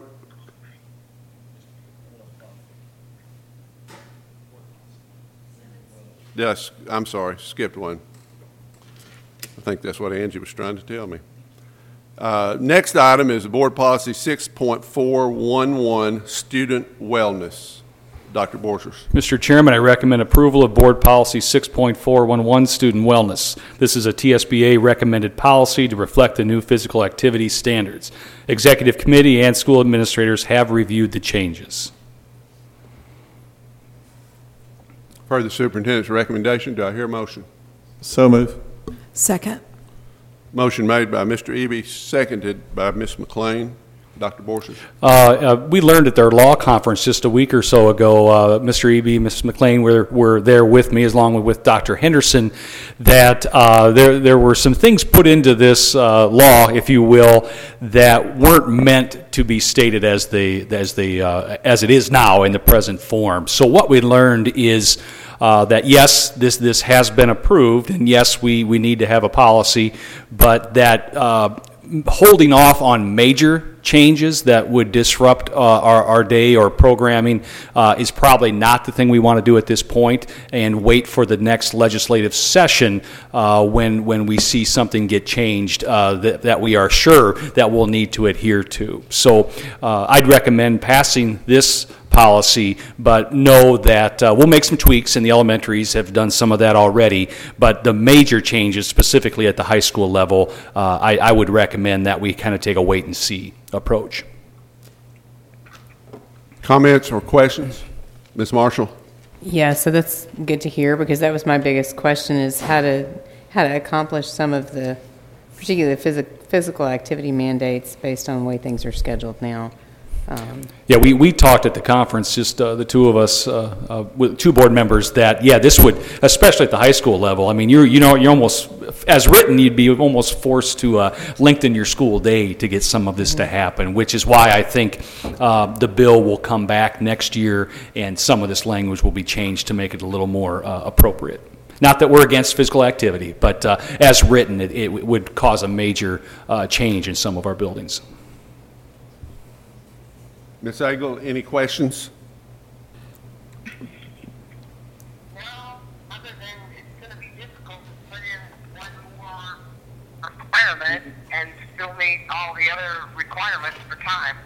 Yes, I'm sorry, skipped one. I think that's what Angie was trying to tell me. Uh, next item is Board Policy six point four one one, Student Wellness. Doctor Borchers. Mister Chairman, I recommend approval of Board Policy six point four one one, Student Wellness. This is a T S B A recommended policy to reflect the new physical activity standards. Executive Committee and school administrators have reviewed the changes. Per the superintendent's recommendation, do I hear a motion? So move. Second. Motion made by Mister Eby, seconded by Miz McLean. Doctor Borson. Uh, uh, we learned at their law conference just a week or so ago, uh, Mister Eby, Missus McLean were, were there with me, along with, with Doctor Henderson, that uh, there, there were some things put into this uh, law, if you will, that weren't meant to be stated as, the, as, the, uh, as it is now in the present form. So what we learned is Uh, that yes, this this has been approved, and yes, we, we need to have a policy, but that uh, holding off on major changes that would disrupt uh, our, our day or programming uh, is probably not the thing we want to do at this point, and wait for the next legislative session uh, when when we see something get changed uh, that, that we are sure that we'll need to adhere to. So uh, I'd recommend passing this policy, but know that uh, we'll make some tweaks, and the elementaries have done some of that already, but the major changes, specifically at the high school level, uh, I, I would recommend that we kind of take a wait-and-see approach. Comments or questions? Miz Marshall? Yeah, so that's good to hear, because that was my biggest question, is how to how to accomplish some of the, particularly the phys- physical activity mandates based on the way things are scheduled now. Um, yeah, we, we talked at the conference, just uh, the two of us, uh, uh, with two board members, that yeah, this would, especially at the high school level. I mean, you're you know you're almost, as written, you'd be almost forced to uh, lengthen your school day to get some of this mm-hmm. to happen, which is why I think uh, the bill will come back next year, and some of this language will be changed to make it a little more uh, appropriate. Not that we're against physical activity, but uh, as written, it, it would cause a major uh, change in some of our buildings. Miz Agle, any questions? Well, other than it's going to be difficult to put in one more requirement and still meet all the other requirements for time.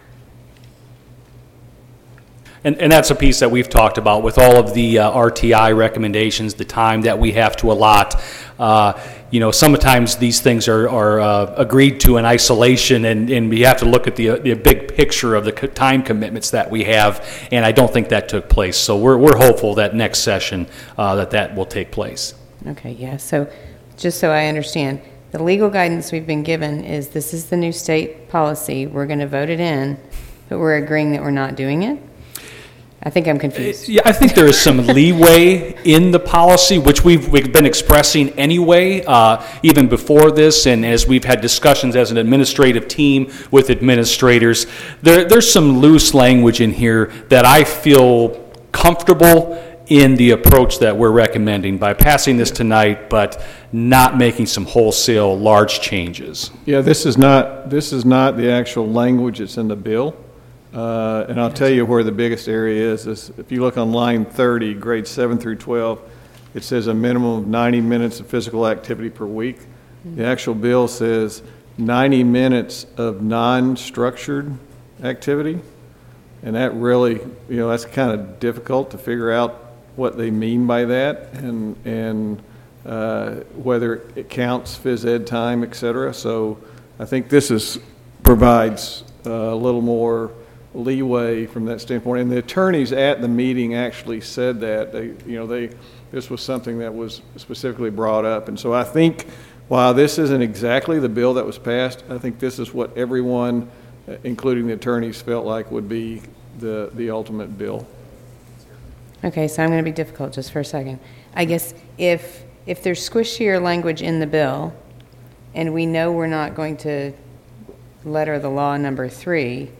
And, and that's a piece that we've talked about with all of the uh, R T I recommendations, the time that we have to allot. Uh, you know, sometimes these things are, are uh, agreed to in isolation, and, and we have to look at the, uh, the big picture of the co- time commitments that we have, and I don't think that took place. So we're, we're hopeful that next session uh, that that will take place. Okay, yeah, so just so I understand, the legal guidance we've been given is this is the new state policy, we're going to vote it in, but we're agreeing that we're not doing it? I think I'm confused. Yeah, I think there is some leeway in the policy, which we've, we've been expressing anyway, uh, even before this, and as we've had discussions as an administrative team with administrators. There, there's some loose language in here that I feel comfortable in the approach that we're recommending by passing this tonight, but not making some wholesale large changes. Yeah, this is not, this is not the actual language that's in the bill. Uh, and I'll tell you where the biggest area is, is if you look on line thirty, grades seven through twelve, it says a minimum of ninety minutes of physical activity per week. Mm-hmm. The actual bill says ninety minutes of non-structured activity. And that really, you know, that's kind of difficult to figure out what they mean by that, and, and uh, whether it counts phys ed time, et cetera. So I think this is, provides uh, a little more leeway from that standpoint, and the attorneys at the meeting actually said that they, you know, they, this was something that was specifically brought up, and so I think while this isn't exactly the bill that was passed, I think this is what everyone, including the attorneys, felt like would be the the ultimate bill. Okay, so I'm going to be difficult just for a second. I guess if if there's squishier language in the bill, and we know we're not going to letter the law number three,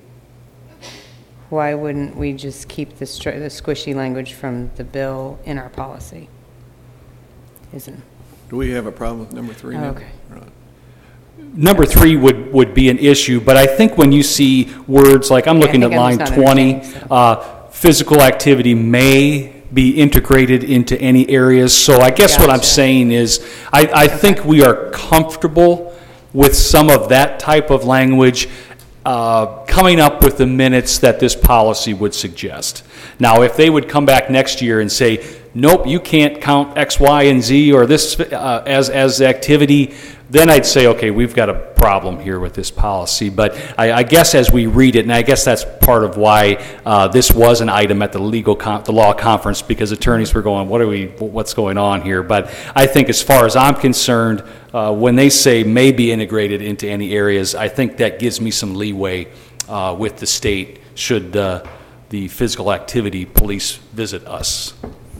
why wouldn't we just keep the, str- the squishy language from the bill in our policy? Isn't? Do we have a problem with number three? Oh, now? okay. Right. Number three would, would be an issue, but I think when you see words like, I'm Yeah, looking I at think I'm line just not twenty, understanding, uh, physical activity may be integrated into any areas. So I guess what I'm Gotcha. saying is, I, I think we are comfortable with some of that type of language uh, coming up with the minutes that this policy would suggest. Now, if they would come back next year and say, nope, you can't count X, Y, and Z or this uh, as, as activity, then I'd say, okay, we've got a problem here with this policy. But I, I guess as we read it, and I guess that's part of why uh, this was an item at the legal con- the law conference, because attorneys were going, what are we, what's going on here? But I think as far as I'm concerned, uh, when they say may be integrated into any areas, I think that gives me some leeway uh, with the state should uh, the physical activity police visit us.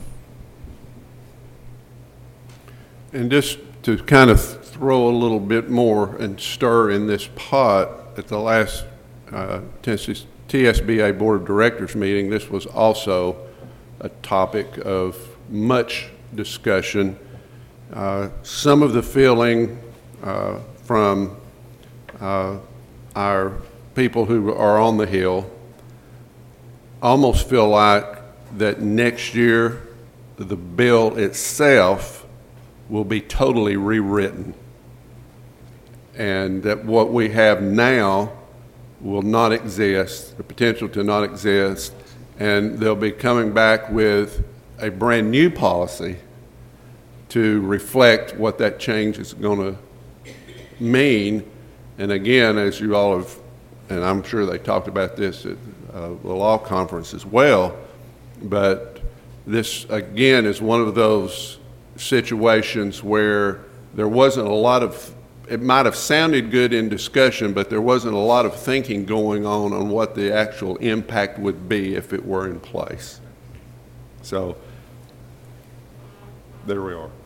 And just to kind of throw a little bit more and stir in this pot, at the last uh, Tennessee T S B A Board of Directors meeting, this was also a topic of much discussion. Uh, some of the feeling uh, from uh, our people who are on the Hill almost feel like that next year the bill itself will be totally rewritten, and that what we have now will not exist, the potential to not exist, and they'll be coming back with a brand new policy to reflect what that change is going to mean. And again, as you all have, and I'm sure they talked about this at uh, the law conference as well, but this again is one of those situations where there wasn't a lot of, it might have sounded good in discussion, but there wasn't a lot of thinking going on on what the actual impact would be if it were in place. So there we are.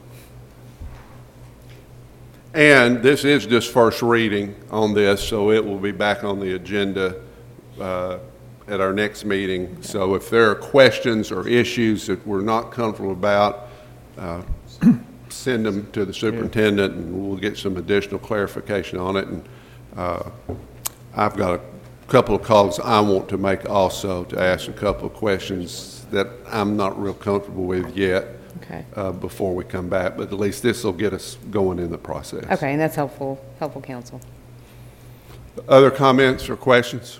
And this is just first reading on this, so it will be back on the agenda uh, at our next meeting. So if there are questions or issues that we're not comfortable about, uh, send them to the superintendent, and we'll get some additional clarification on it. And uh, I've got a couple of calls I want to make also to ask a couple of questions that I'm not real comfortable with yet. Okay. Uh, before we come back, but at least this will get us going in the process. Okay, and that's helpful, helpful counsel. Other comments or questions?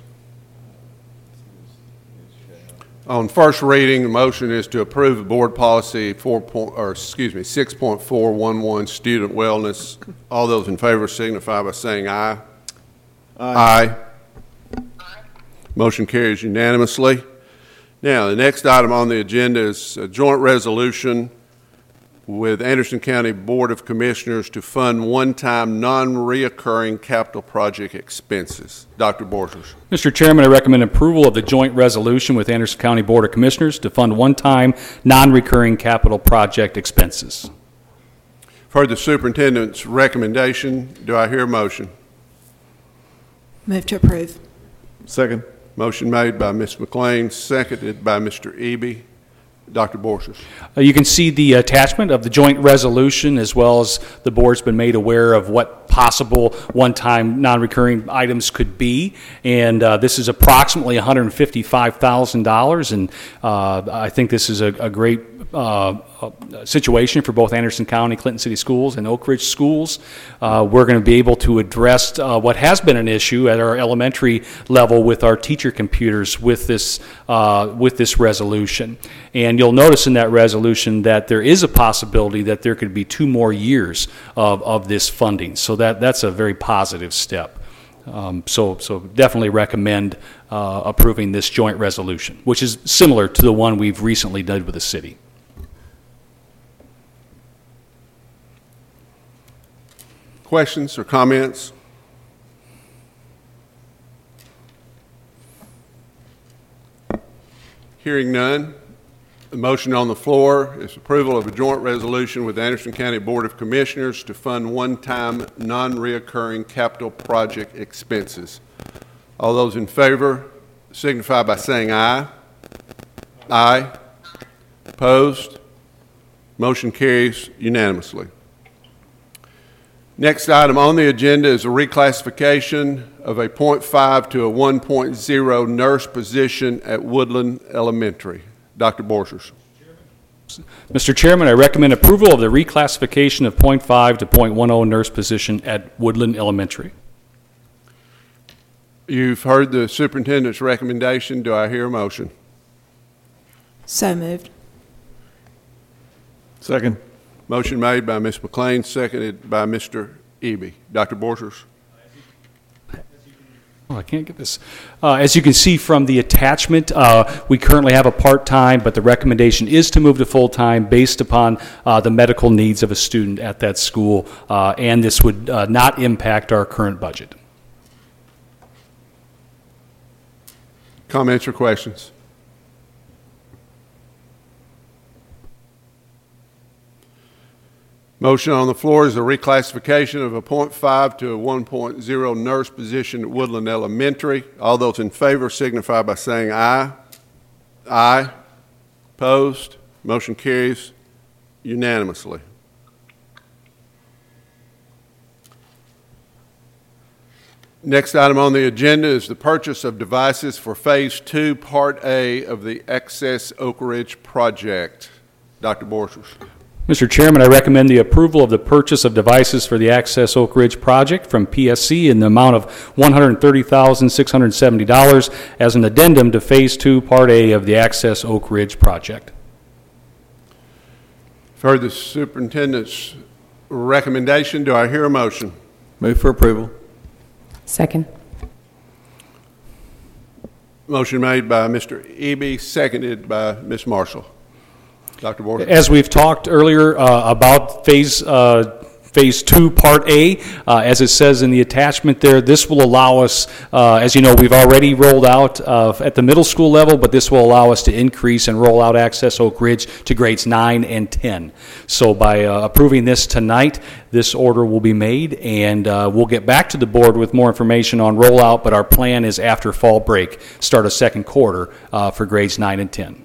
On first reading, the motion is to approve the board policy four point, or excuse me, six point four one one, student wellness. All those in favor signify by saying aye. Aye. Aye. Motion carries unanimously. Now, the next item on the agenda is a joint resolution with Anderson County Board of Commissioners to fund one-time, non-reoccurring capital project expenses. Doctor Borchers. Mister Chairman, I recommend approval of the joint resolution with Anderson County Board of Commissioners to fund one-time, non-recurring capital project expenses. For the superintendent's recommendation, do I hear a motion? Move to approve. Second. Motion made by Miz McLean, seconded by Mister Eby. Doctor Borchers. Uh, you can see the attachment of the joint resolution, as well as the board's been made aware of what possible one-time non-recurring items could be. And uh, this is approximately one hundred fifty-five thousand dollars. And uh, I think this is a, a great uh, situation for both Anderson County, Clinton City Schools, and Oak Ridge Schools. Uh, we're going to be able to address uh, what has been an issue at our elementary level with our teacher computers with this, uh, with this resolution. And you'll notice in that resolution that there is a possibility that there could be two more years of, of this funding. So that, that's a very positive step. Um, so, so definitely recommend uh, approving this joint resolution, which is similar to the one we've recently done with the city. Questions or comments? Hearing none. The motion on the floor is approval of a joint resolution with the Anderson County Board of Commissioners to fund one-time, non-reoccurring capital project expenses. All those in favor signify by saying aye. Aye. Opposed? Motion carries unanimously. Next item on the agenda is a reclassification of a point five to a one point oh nurse position at Woodland Elementary. Doctor Borchers. Mister Chairman, I recommend approval of the reclassification of point five to point one oh nurse position at Woodland Elementary. You've heard the superintendent's recommendation. Do I hear a motion? So moved. Second. Motion made by Miz McLean, seconded by Mister Eby. Doctor Borchers? Oh, I can't get this. Uh, as you can see from the attachment, uh, we currently have a part-time, but the recommendation is to move to full-time based upon uh, the medical needs of a student at that school, uh, and this would uh, not impact our current budget. Comments or questions? Motion on the floor is a reclassification of a point five to a one point zero nurse position at Woodland Elementary. All those in favor signify by saying aye. Aye. Opposed? Motion carries unanimously. Next item on the agenda is the purchase of devices for Phase two, Part A of the Access Oak Ridge project. Doctor Borchers. Mister Chairman, I recommend the approval of the purchase of devices for the Access Oak Ridge project from P S C in the amount of one hundred thirty thousand six hundred seventy dollars as an addendum to Phase two, Part A of the Access Oak Ridge project. I've heard the superintendent's recommendation. Do I hear a motion? Move for approval. Second. Motion made by Mister Eby, seconded by Miz Marshall. Doctor Borchers. As we've talked earlier uh, about phase uh, phase two, part A, uh, as it says in the attachment there, this will allow us, uh, as you know, we've already rolled out uh, at the middle school level, but this will allow us to increase and roll out Access Oak Ridge to grades nine and ten. So by uh, approving this tonight, this order will be made, and uh, we'll get back to the board with more information on rollout, but our plan is after fall break, start a second quarter uh, for grades nine and ten.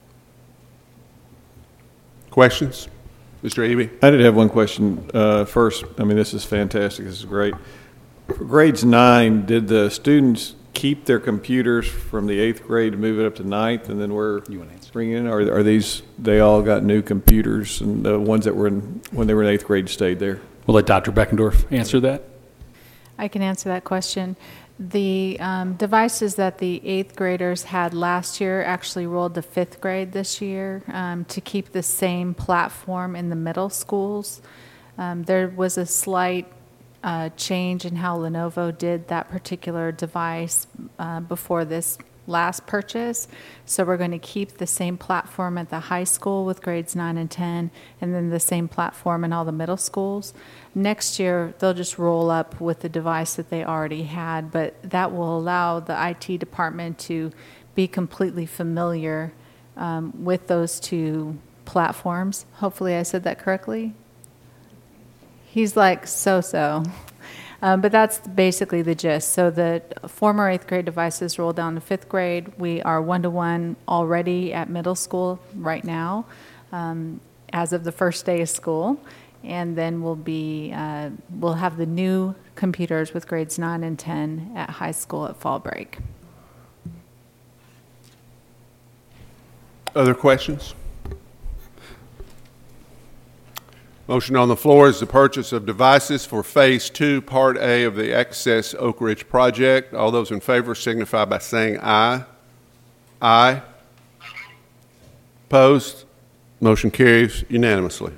Questions? Mister Eby? I did have one question. Uh, first, I mean, this is fantastic. This is great. For grades nine, did the students keep their computers from the eighth grade to move it up to ninth, and then we're bringing in? Or are these, they all got new computers, and the ones that were in, when they were in eighth grade stayed there? We'll let Doctor Beckendorf answer that. I can answer that question. The um, devices that the eighth graders had last year actually rolled to fifth grade this year um, to keep the same platform in the middle schools. Um, there was a slight uh, change in how Lenovo did that particular device uh, before this last purchase. So we're going to keep the same platform at the high school with grades nine and ten, and then the same platform in all the middle schools. Next year, they'll just roll up with the device that they already had, but that will allow the I T department to be completely familiar um, with those two platforms. Hopefully I said that correctly. He's like, so-so. Um, but that's basically the gist. So the former eighth grade devices roll down to fifth grade. We are one-to-one already at middle school right now um, as of the first day of school. And then we'll be, uh, we'll have the new computers with grades nine and ten at high school at fall break. Other questions? Motion on the floor is the purchase of devices for Phase two, Part A of the Access Oak Ridge project. All those in favor signify by saying aye. Aye. Opposed? Motion carries unanimously.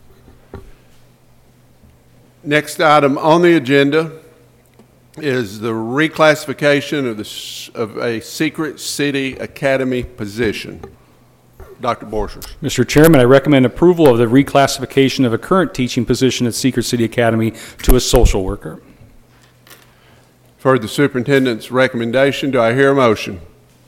Next item on the agenda is the reclassification of, the, of a Secret City Academy position. Doctor Borchers. Mister Chairman, I recommend approval of the reclassification of a current teaching position at Secret City Academy to a social worker. For the superintendent's recommendation, do I hear a motion?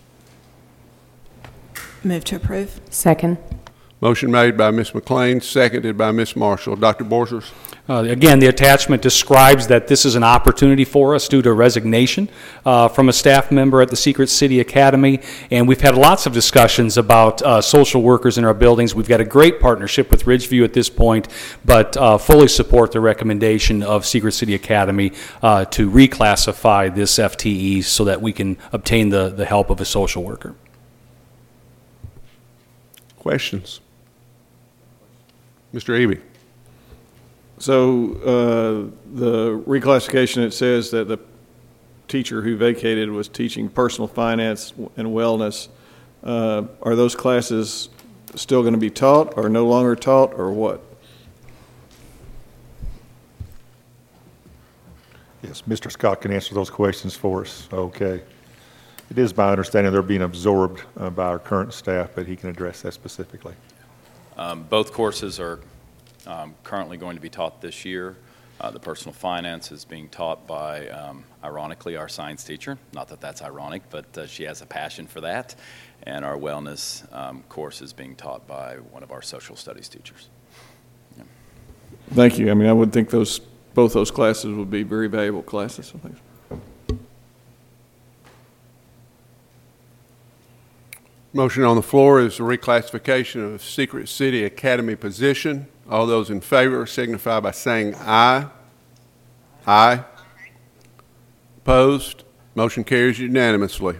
Move to approve. Second. Motion made by Miz McLean, seconded by Miz Marshall. Doctor Borchers. Uh, again, the attachment describes that this is an opportunity for us due to resignation uh, from a staff member at the Secret City Academy, and we've had lots of discussions about uh, social workers in our buildings. We've got a great partnership with Ridgeview at this point, but uh, fully support the recommendation of Secret City Academy uh, to reclassify this F T E so that we can obtain the, the help of a social worker. Questions? Mister Eby. So uh, the reclassification, it says that the teacher who vacated was teaching personal finance and wellness. Uh, are those classes still going to be taught or no longer taught, or what? Yes, Mister Scott can answer those questions for us. Okay. It is my understanding they're being absorbed uh, by our current staff, but he can address that specifically. Um, both courses are um, currently going to be taught this year. Uh, the personal finance is being taught by, um, ironically, our science teacher. Not that that's ironic, but uh, she has a passion for that. And our wellness um, course is being taught by one of our social studies teachers. Yeah. Thank you. I mean, I would think those both those classes would be very valuable classes. I think. Motion on the floor is the reclassification of Secret City Academy position. All those in favor signify by saying aye. Aye. Opposed? Motion carries unanimously.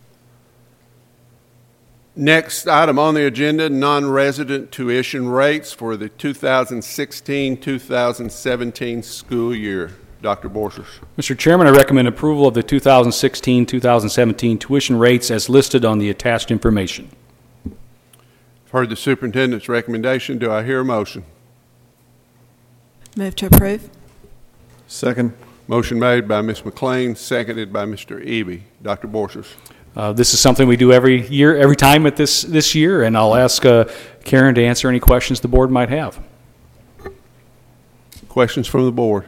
Next item on the agenda, non-resident tuition rates for the two thousand sixteen two thousand seventeen school year. Doctor Borchers. Mister Chairman, I recommend approval of the two thousand sixteen two thousand seventeen tuition rates as listed on the attached information. I've heard the superintendent's recommendation. Do I hear a motion? Move to approve. Second. Motion made by Miz McLean, seconded by Mister Eby. Doctor Borchers. Uh, this is something we do every year, every time at this, this year, and I'll ask uh, Karen to answer any questions the board might have. Questions from the board?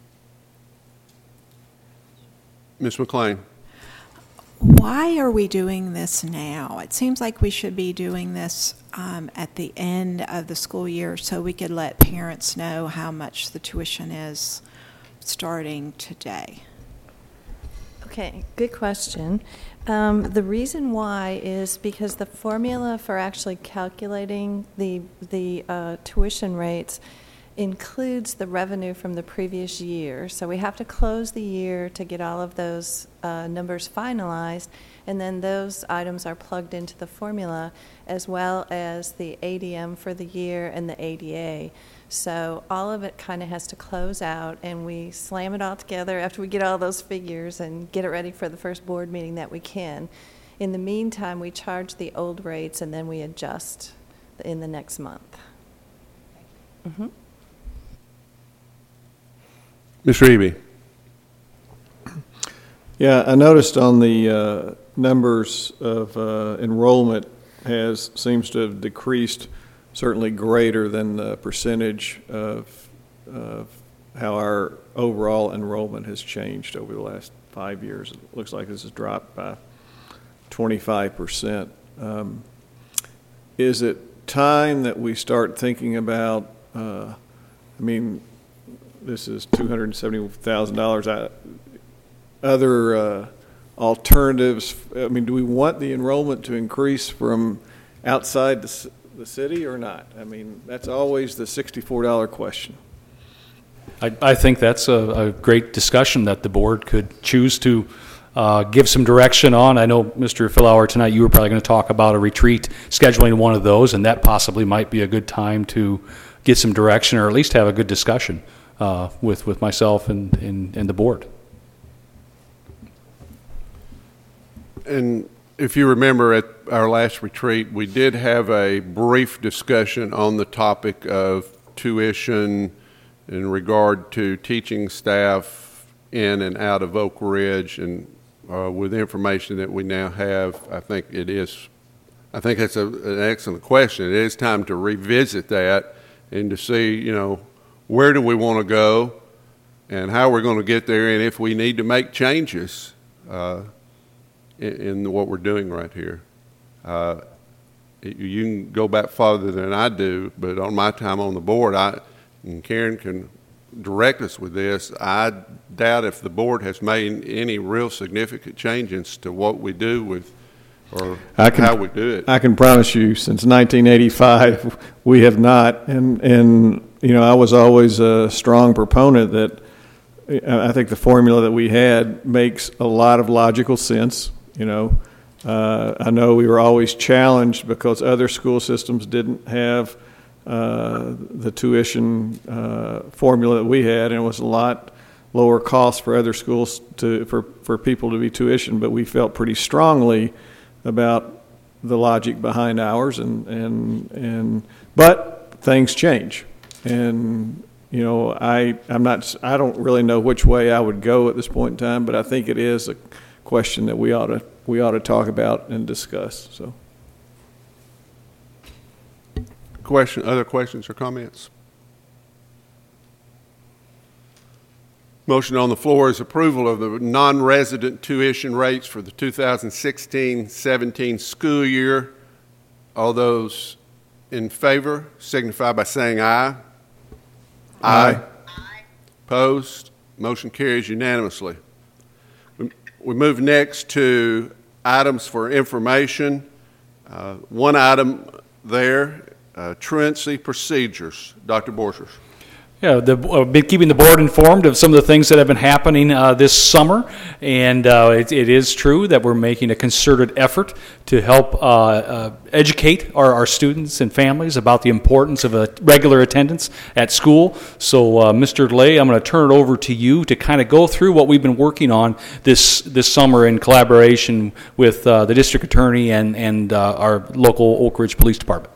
Miz McLean. Why are we doing this now? It seems like we should be doing this um, at the end of the school year so we could let parents know how much the tuition is starting today. Okay, good question. Um, the reason why is because the formula for actually calculating the, the uh, tuition rates includes the revenue from the previous year. So we have to close the year to get all of those uh, numbers finalized, and then those items are plugged into the formula, as well as the A D M for the year and the A D A. So all of it kind of has to close out, and we slam it all together after we get all those figures and get it ready for the first board meeting that we can. In the meantime, we charge the old rates, and then we adjust in the next month. Mm-hmm. Mister Eby. Yeah, I noticed on the uh, numbers of uh, enrollment has seems to have decreased, certainly greater than the percentage of, of how our overall enrollment has changed over the last five years. It looks like this has dropped by twenty-five percent. Um, is it time that we start thinking about, uh, I mean, this is two hundred seventy thousand dollars. Other uh, alternatives, I mean, do we want the enrollment to increase from outside the, the city or not? I mean, that's always the sixty-four dollar question. I, I think that's a, a great discussion that the board could choose to uh, give some direction on. I know, Mister Fillauer, tonight you were probably going to talk about a retreat, scheduling one of those, and that possibly might be a good time to get some direction or at least have a good discussion uh, with, with myself and, and, and the board. And if you remember at our last retreat, we did have a brief discussion on the topic of tuition in regard to teaching staff in and out of Oak Ridge. And uh, with the information that we now have, I think it is, I think that's a, an excellent question. It is time to revisit that and to see, you know, where do we want to go and how we're going to get there, and if we need to make changes uh, in, in what we're doing right here. Uh, you can go back farther than I do, but on my time on the board, I and Karen can direct us with this. I doubt if the board has made any real significant changes to what we do with or I can, how we do it. I can promise you, since nineteen eighty-five, we have not. And, and you know, I was always a strong proponent that I think the formula that we had makes a lot of logical sense. You know, uh, I know we were always challenged because other school systems didn't have uh, the tuition uh, formula that we had, and it was a lot lower cost for other schools to for, for people to be tuitioned. But we felt pretty strongly about the logic behind ours, and and and but things change, and you know, I, I'm not, I don't really know which way I would go at this point in time, but I think it is a question that we ought to, we ought to talk about and discuss, so. Question, other questions or comments? Motion on the floor is approval of the non-resident tuition rates for the two thousand sixteen seventeen school year. All those in favor signify by saying aye. Aye. Aye. Opposed? Motion carries unanimously. We, we move next to items for information. Uh, one item there, uh, truancy procedures. Doctor Borchers. Yeah, the, uh, been keeping the board informed of some of the things that have been happening uh, this summer, and uh, it, it is true that we're making a concerted effort to help uh, uh, educate our, our students and families about the importance of a regular attendance at school. So, uh, Mister Lay, I'm going to turn it over to you to kind of go through what we've been working on this this summer in collaboration with uh, the district attorney and and uh, our local Oak Ridge Police Department.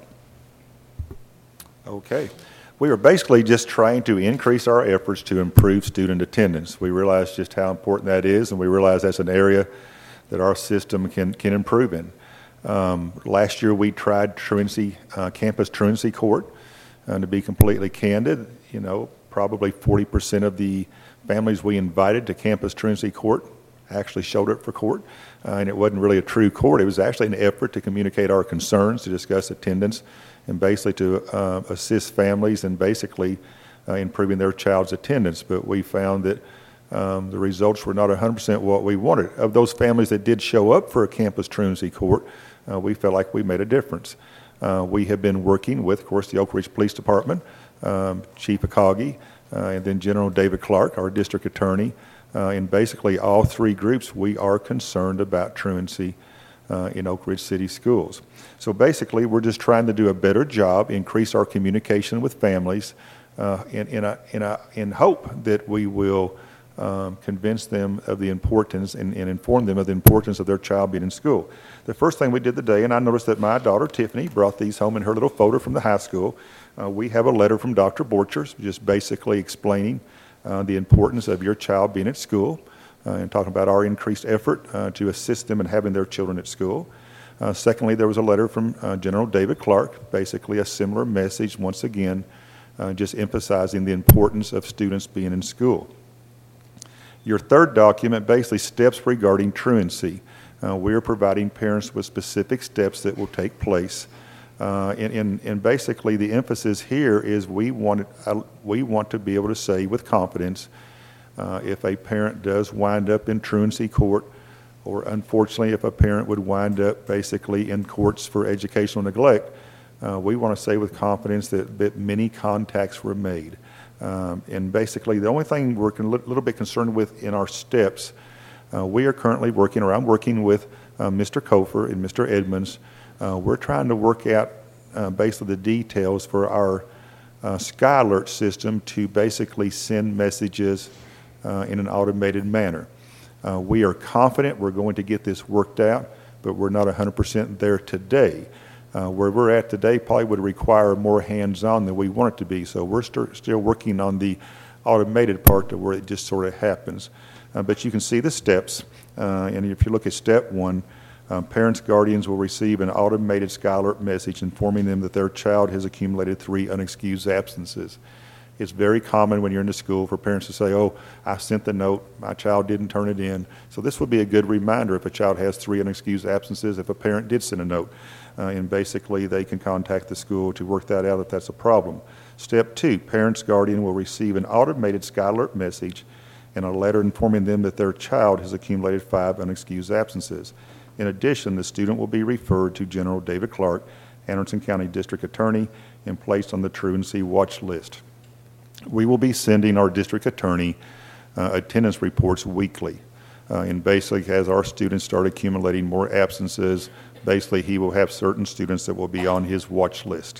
Okay. We are basically just trying to increase our efforts to improve student attendance. We realize just how important that is, and we realize that's an area that our system can, can improve in. Um, last year we tried truancy, uh, campus truancy court. Uh, to be completely candid, you know, probably forty percent of the families we invited to campus truancy court actually showed up for court, uh, and it wasn't really a true court. It was actually an effort to communicate our concerns, to discuss attendance, and basically to uh, assist families in basically uh, improving their child's attendance. But we found that um, the results were not one hundred percent what we wanted. Of those families that did show up for a campus truancy court, uh, we felt like we made a difference. Uh, we have been working with, of course, the Oak Ridge Police Department, um, Chief Akagi, uh, and then General David Clark, our district attorney. Uh, in basically all three groups, we are concerned about truancy uh, in Oak Ridge City Schools. So basically, we're just trying to do a better job, increase our communication with families, uh, in, in, a, in, a, in hope that we will um, convince them of the importance and, and inform them of the importance of their child being in school. The first thing we did today, and I noticed that my daughter Tiffany brought these home in her little folder from the high school. Uh, we have a letter from Doctor Borchers, just basically explaining uh, the importance of your child being at school, uh, and talking about our increased effort uh, to assist them in having their children at school. Uh, secondly, there was a letter from uh, General David Clark, basically a similar message, once again, uh, just emphasizing the importance of students being in school. Your third document, basically steps regarding truancy. Uh, we are providing parents with specific steps that will take place. Uh, and, and, and basically the emphasis here is we want, uh, we want to be able to say with confidence uh, if a parent does wind up in truancy court, or unfortunately if a parent would wind up basically in courts for educational neglect, uh, we want to say with confidence that, that many contacts were made. Um, and basically the only thing we're a little bit concerned with in our steps, uh, we are currently working, or I'm working with uh, Mister Kofer and Mister Edmonds. Uh, we're trying to work out uh, basically the details for our uh, Sky Alert system to basically send messages uh, in an automated manner. Uh, we are confident we're going to get this worked out, but we're not one hundred percent there today. Uh, where we're at today probably would require more hands-on than we want it to be, so we're st- still working on the automated part to where it just sort of happens. Uh, but you can see the steps, uh, and if you look at step one, um, parents, guardians will receive an automated Sky Alert message informing them that their child has accumulated three unexcused absences. It's very common when you're in the school for parents to say, oh, I sent the note, my child didn't turn it in. So this would be a good reminder if a child has three unexcused absences, if a parent did send a note. Uh, and basically they can contact the school to work that out if that's a problem. Step two, parents, guardian will receive an automated Sky Alert message and a letter informing them that their child has accumulated five unexcused absences. In addition, the student will be referred to General David Clark, Anderson County District Attorney, and placed on the truancy watch list. We will be sending our district attorney uh, attendance reports weekly. Uh, and basically, as our students start accumulating more absences, basically he will have certain students that will be on his watch list.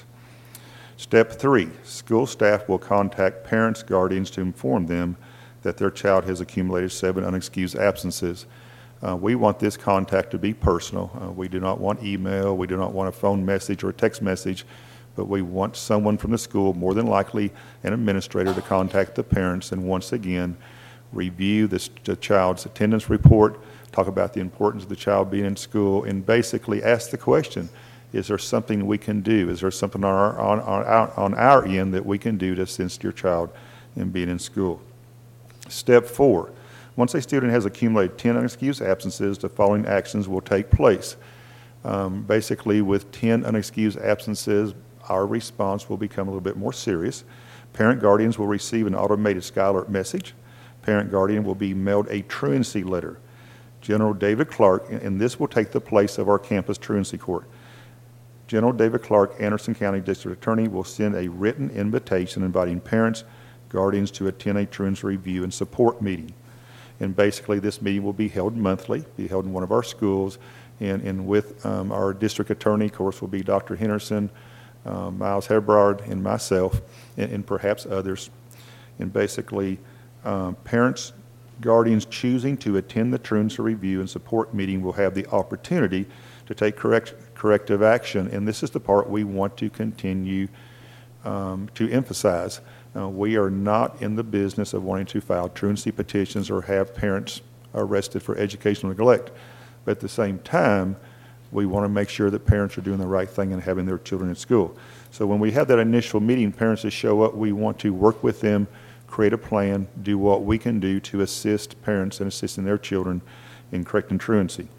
Step three, school staff will contact parents, guardians to inform them that their child has accumulated seven unexcused absences. Uh, we want this contact to be personal. Uh, we do not want email. We do not want a phone message or a text message. but we want someone from the school, more than likely an administrator, to contact the parents and once again review this, the child's attendance report, talk about the importance of the child being in school, and basically ask the question, is there something we can do? Is there something on our, on, on, our, on our end that we can do to assist your child in being in school? Step four, once a student has accumulated ten unexcused absences, the following actions will take place. Um, basically, with ten unexcused absences, our response will become a little bit more serious. Parent guardians will receive an automated Skylert message. Parent guardian will be mailed a truancy letter. General David Clark, and this will take the place of our campus truancy court. General David Clark, Anderson County District Attorney, will send a written invitation inviting parents, guardians to attend a truancy review and support meeting. And basically, this meeting will be held monthly, be held in one of our schools, and, and with um, our district attorney, of course, will be Doctor Henderson, um, Miles Hebrard, and myself, and, and perhaps others. And basically, um, parents, guardians choosing to attend the truancy review and support meeting will have the opportunity to take correct, corrective action, and this is the part we want to continue um, to emphasize. Uh, we are not in the business of wanting to file truancy petitions or have parents arrested for educational neglect. But at the same time, we want to make sure that parents are doing the right thing and having their children in school. So when we have that initial meeting, parents that show up, we want to work with them, create a plan, do what we can do to assist parents in assisting their children in correcting truancy.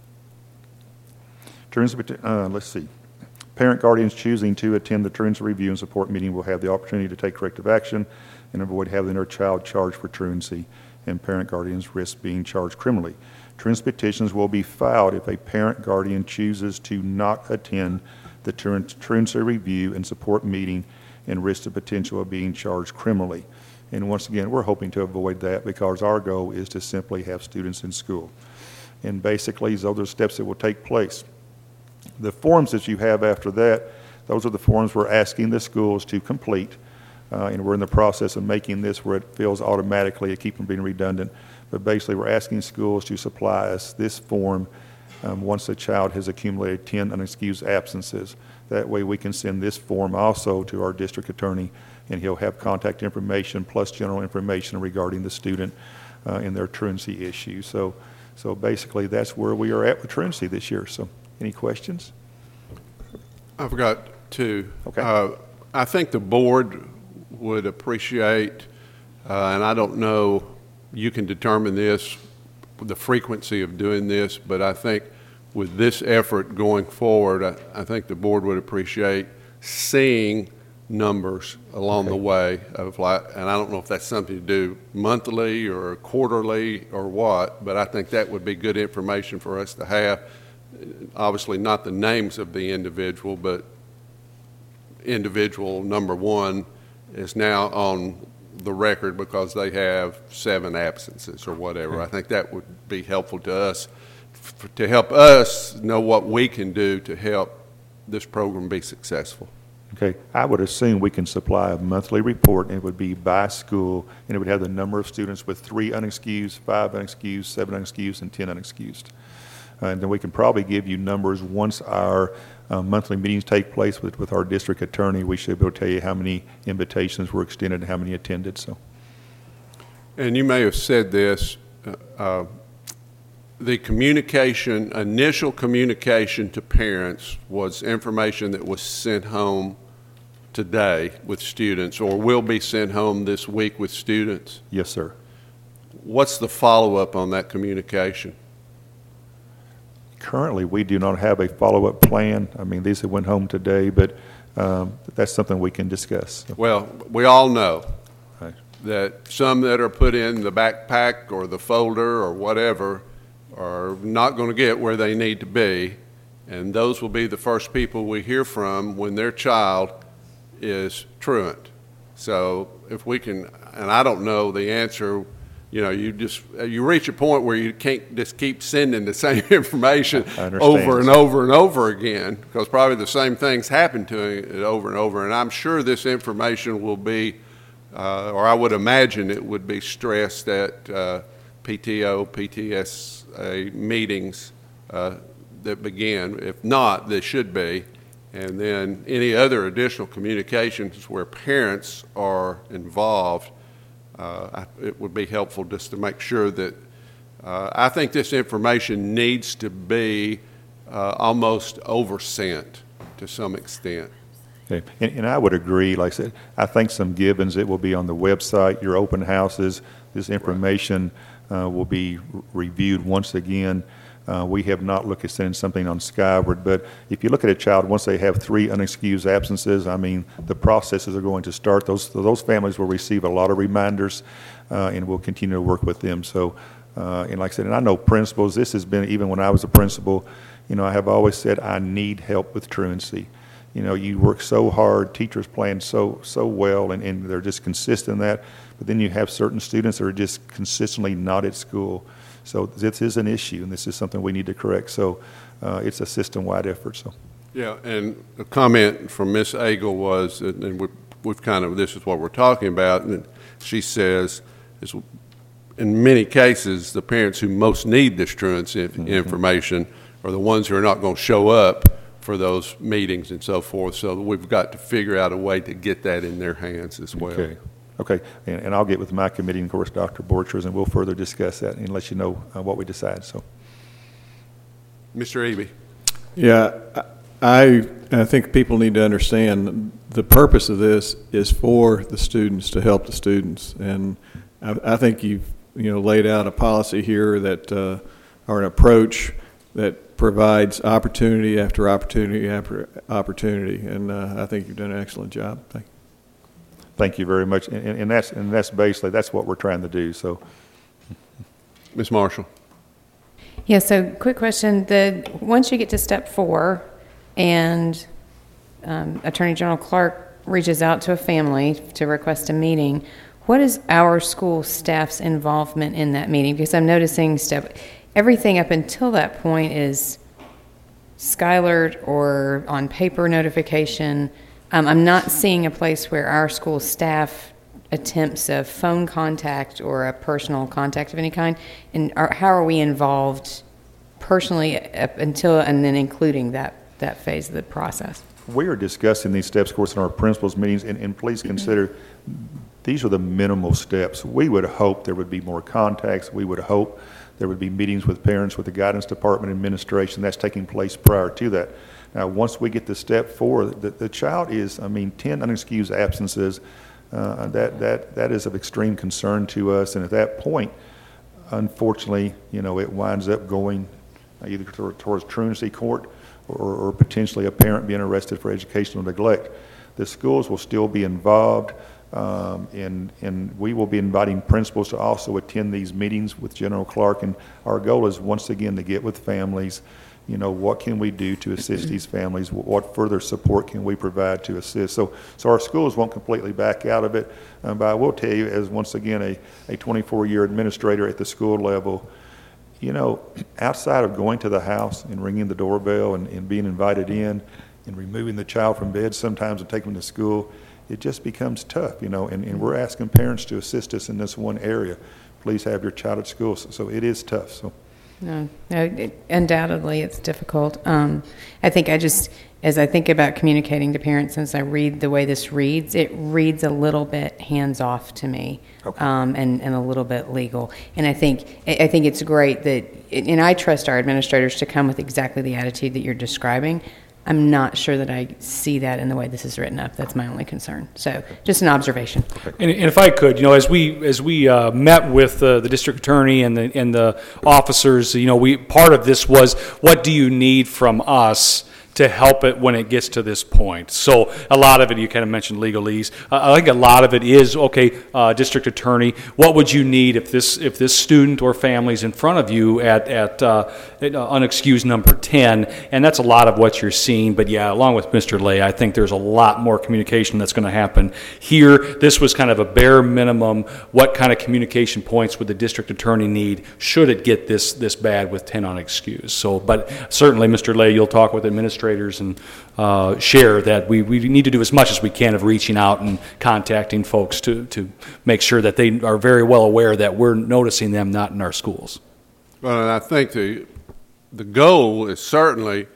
Truancy, uh, let's see. Parent guardians choosing to attend the truancy review and support meeting will have the opportunity to take corrective action and avoid having their child charged for truancy, and parent guardians risk being charged criminally. Truancy petitions will be filed if a parent guardian chooses to not attend the truancy review and support meeting and risk the potential of being charged criminally. And once again, we're hoping to avoid that because our goal is to simply have students in school. And basically, those are the steps that will take place. The forms that you have after that, those are the forms we're asking the schools to complete. Uh, and we're in the process of making this where it fills automatically to keep from being redundant. But basically, we're asking schools to supply us this form um, once a child has accumulated ten unexcused absences. That way we can send this form also to our district attorney, and he'll have contact information plus general information regarding the student uh, and their truancy issue. So, so basically, that's where we are at with truancy this year. So, any questions? I've got two. Okay. Uh, I think the board would appreciate, uh, and I don't know, you can determine this, the frequency of doing this, but I think with this effort going forward, I, I think the board would appreciate seeing numbers along Okay. the way of like, and I don't know if that's something to do monthly or quarterly or what, but I think that would be good information for us to have. Obviously not the names of the individual, but individual number one is now on the record because they have seven absences or whatever. Okay. I think that would be helpful to us, f- to help us know what we can do to help this program be successful. Okay, I would assume we can supply a monthly report, and it would be by school, and it would have the number of students with three unexcused, five unexcused, seven unexcused, and ten unexcused. Uh, and then we can probably give you numbers once our uh, monthly meetings take place with, with our district attorney. We should be able to tell you how many invitations were extended and how many attended. So, And you may have said this, uh, uh, the communication, initial communication to parents was information that was sent home today with students or will be sent home this week with students? Yes, sir. What's the follow-up on that communication? Currently, we do not have a follow-up plan. I mean, these have went home today, but um, that's something we can discuss. Well, we all know Right. that some that are put in the backpack or the folder or whatever are not going to get where they need to be, and those will be the first people we hear from when their child is truant. So if we can, and I don't know the answer, you know, you just, you reach a point where you can't just keep sending the same information over and over and over again, because probably the same things happen to it over and over. And I'm sure this information will be, uh, or I would imagine it would be stressed at uh, P T O, P T S A meetings uh, that begin. If not, they should be. And then any other additional communications where parents are involved, uh, it would be helpful just to make sure that uh, I think this information needs to be uh, almost oversent to some extent. Okay. And, and I would agree. Like I said, I think some givens, it will be on the website, your open houses. This information uh, will be re- reviewed once again. Uh, we have not looked at sending something on Skyward, but if you look at a child, once they have three unexcused absences, I mean, the processes are going to start. Those those families will receive a lot of reminders, uh, and we'll continue to work with them. So, uh, and like I said, and I know principals, this has been, even when I was a principal, you know, I have always said I need help with truancy. You know, you work so hard, teachers plan so so well, and, and they're just consistent in that, but then you have certain students that are just consistently not at school. So this is an issue, and this is something we need to correct. So uh, it's a system-wide effort. So, yeah, and a comment from Miz Agle was, and we, we've kind of, this is what we're talking about, and she says, is in many cases, the parents who most need this truancy mm-hmm. information are the ones who are not going to show up for those meetings and so forth. So we've got to figure out a way to get that in their hands as well. Okay. Okay, and, and I'll get with my committee and, of course, Doctor Borchers, and we'll further discuss that and let you know uh, what we decide. So, Mister Eby. Yeah, I I think people need to understand the purpose of this is for the students, to help the students, and I, I think you've you know laid out a policy here that uh, or an approach that provides opportunity after opportunity after opportunity, and uh, I think you've done an excellent job. Thank you. Thank you very much, and, and that's and that's basically that's what we're trying to do. So, Miz Marshall. Yeah. So, quick question: the once you get to step four, and um, Attorney General Clark reaches out to a family to request a meeting, what is our school staff's involvement in that meeting? Because I'm noticing step everything up until that point is Skylert or on paper notification. Um, I'm not seeing a place where our school staff attempts a phone contact or a personal contact of any kind. And are, how are we involved personally up until and then including that, that phase of the process? We are discussing these steps, of course, in our principals meetings, and, and please consider these are the minimal steps. We would hope there would be more contacts. We would hope there would be meetings with parents, with the guidance department administration. That's taking place prior to that. Now, once we get to step four, the, the child is, I mean, ten unexcused absences. Uh, that that that is of extreme concern to us. And at that point, unfortunately, you know, it winds up going either towards truancy court or, or potentially a parent being arrested for educational neglect. The schools will still be involved, um, and and we will be inviting principals to also attend these meetings with General Clark. And our goal is once again to get with families. You know, what can we do to assist these families? What further support can we provide to assist? So, so our schools won't completely back out of it. Um, but I will tell you, as once again a, a twenty-four-year administrator at the school level, you know, outside of going to the house and ringing the doorbell and, and being invited in and removing the child from bed sometimes and taking them to school, it just becomes tough, you know, and, and we're asking parents to assist us in this one area. Please have your child at school. So, so it is tough. So. No, no, it, undoubtedly it's difficult. Um, I think I just, as I think about communicating to parents, since I read the way this reads, it reads a little bit hands-off to me, okay. um, and, and a little bit legal. And I think I think it's great that, and I trust our administrators to come with exactly the attitude that you're describing. I'm not sure that I see that in the way this is written up. That's my only concern. So, just an observation. And, and if I could, you know, as we as we uh, met with uh, the district attorney and the and the officers, you know, we part of this was, what do you need from us to help it when it gets to this point? So a lot of it, you kind of mentioned legalese. Uh, I think a lot of it is, okay, uh, district attorney, what would you need if this if this student or family's in front of you at, at, uh, at uh, unexcused number ten? And that's a lot of what you're seeing. But yeah, along with Mister Lay, I think there's a lot more communication that's going to happen here. This was kind of a bare minimum. What kind of communication points would the district attorney need should it get this this bad with ten unexcused? So, but certainly, Mister Lay, you'll talk with administrators and uh, share that we, we need to do as much as we can of reaching out and contacting folks to, to make sure that they are very well aware that we're noticing them not in our schools. Well, and I think the the goal is certainly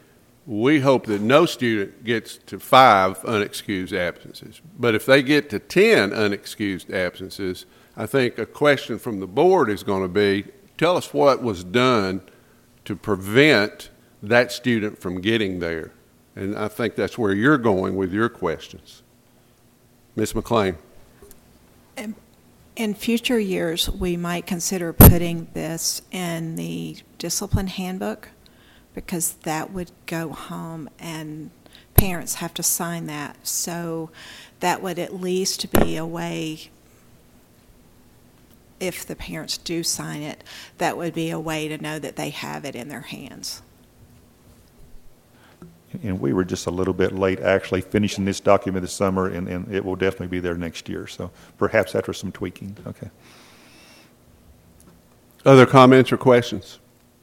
we hope that no student gets to five unexcused absences. But if they get to ten unexcused absences, I think a question from the board is going to be, tell us what was done to prevent that student from getting there. And I think that's where you're going with your questions. Miz McLean. In future years, we might consider putting this in the discipline handbook, because that would go home and parents have to sign that. So that would at least be a way, if the parents do sign it, that would be a way to know that they have it in their hands. And we were just a little bit late actually finishing this document this summer, and, and it will definitely be there next year. So perhaps after some tweaking. Okay. Other comments or questions?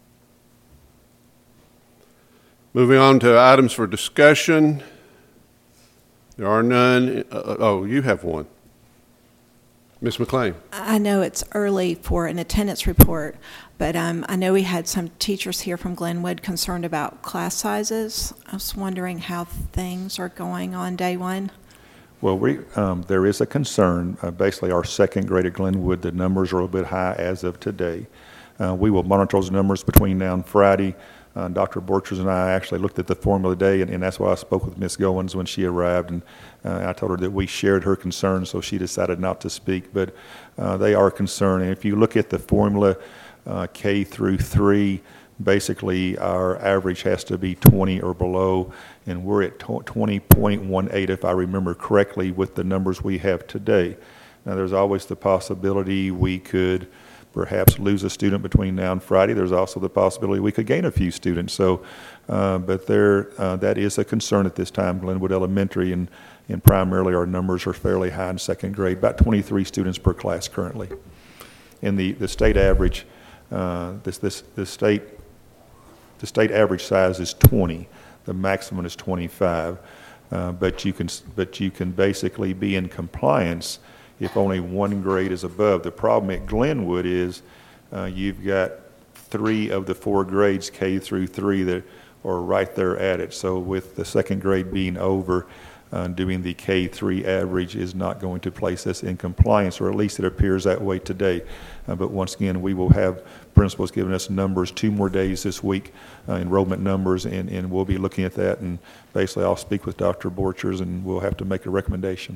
Moving on to items for discussion. There are none. Uh, oh, you have one. Miz McLean. I know it's early for an attendance report, but um, I know we had some teachers here from Glenwood concerned about class sizes. I was wondering how things are going on day one. Well, we, um, there is a concern. Uh, basically, our second grade at Glenwood, the numbers are a little bit high as of today. Uh, we will monitor those numbers between now and Friday. Uh, Doctor Borchers and I actually looked at the formula today, and, and that's why I spoke with Miz Goins when she arrived, and uh, I told her that we shared her concerns, so she decided not to speak. But uh, they are concerned. And if you look at the formula uh, K through three, basically our average has to be twenty or below, and we're at twenty point one eight, if I remember correctly, with the numbers we have today. Now, there's always the possibility we could perhaps lose a student between now and Friday. There's also the possibility we could gain a few students. So, uh, but there, uh, that is a concern at this time. Glenwood Elementary and, and primarily our numbers are fairly high in second grade, about twenty-three students per class currently. And the, the state average, uh, this, this, the state, the state average size is twenty. The maximum is twenty-five. Uh, but you can, but you can basically be in compliance if only one grade is above. The problem at Glenwood is uh, you've got three of the four grades, K through three, that are right there at it. So with the second grade being over, uh, doing the K three average is not going to place us in compliance, or at least it appears that way today. Uh, but once again, we will have principals giving us numbers two more days this week, uh, enrollment numbers, and, and we'll be looking at that. And basically I'll speak with Doctor Borchers and we'll have to make a recommendation.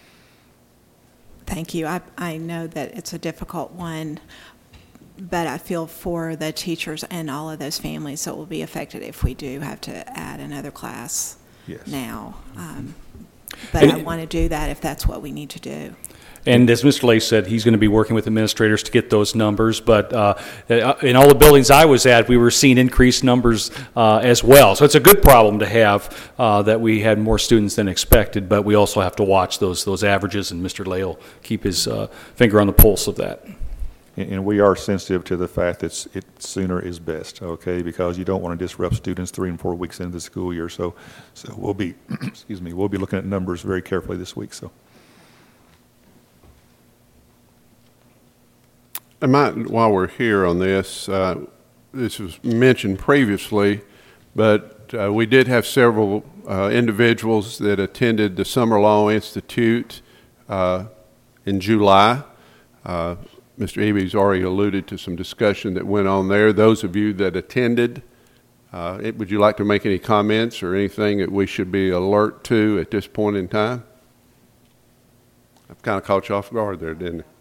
Thank you. I, I know that it's a difficult one, but I feel for the teachers and all of those families that will be affected if we do have to add another class yes. now. Um, but and, I want to do that if that's what we need to do. And as Mister Lay said, he's going to be working with administrators to get those numbers. But uh, in all the buildings I was at, we were seeing increased numbers uh, as well. So it's a good problem to have uh, that we had more students than expected. But we also have to watch those those averages, and Mister Lay will keep his uh, finger on the pulse of that. And we are sensitive to the fact that it sooner is best, okay? Because you don't want to disrupt students three and four weeks into the school year. So, so we'll be, excuse me, we'll be looking at numbers very carefully this week. So. I might, while we're here on this, uh, this was mentioned previously, but uh, we did have several uh, individuals that attended the Summer Law Institute uh, in July. Uh, Mister Eby's already alluded to some discussion that went on there. Those of you that attended, uh, it, would you like to make any comments or anything that we should be alert to at this point in time? I've kind of caught you off guard there, didn't I?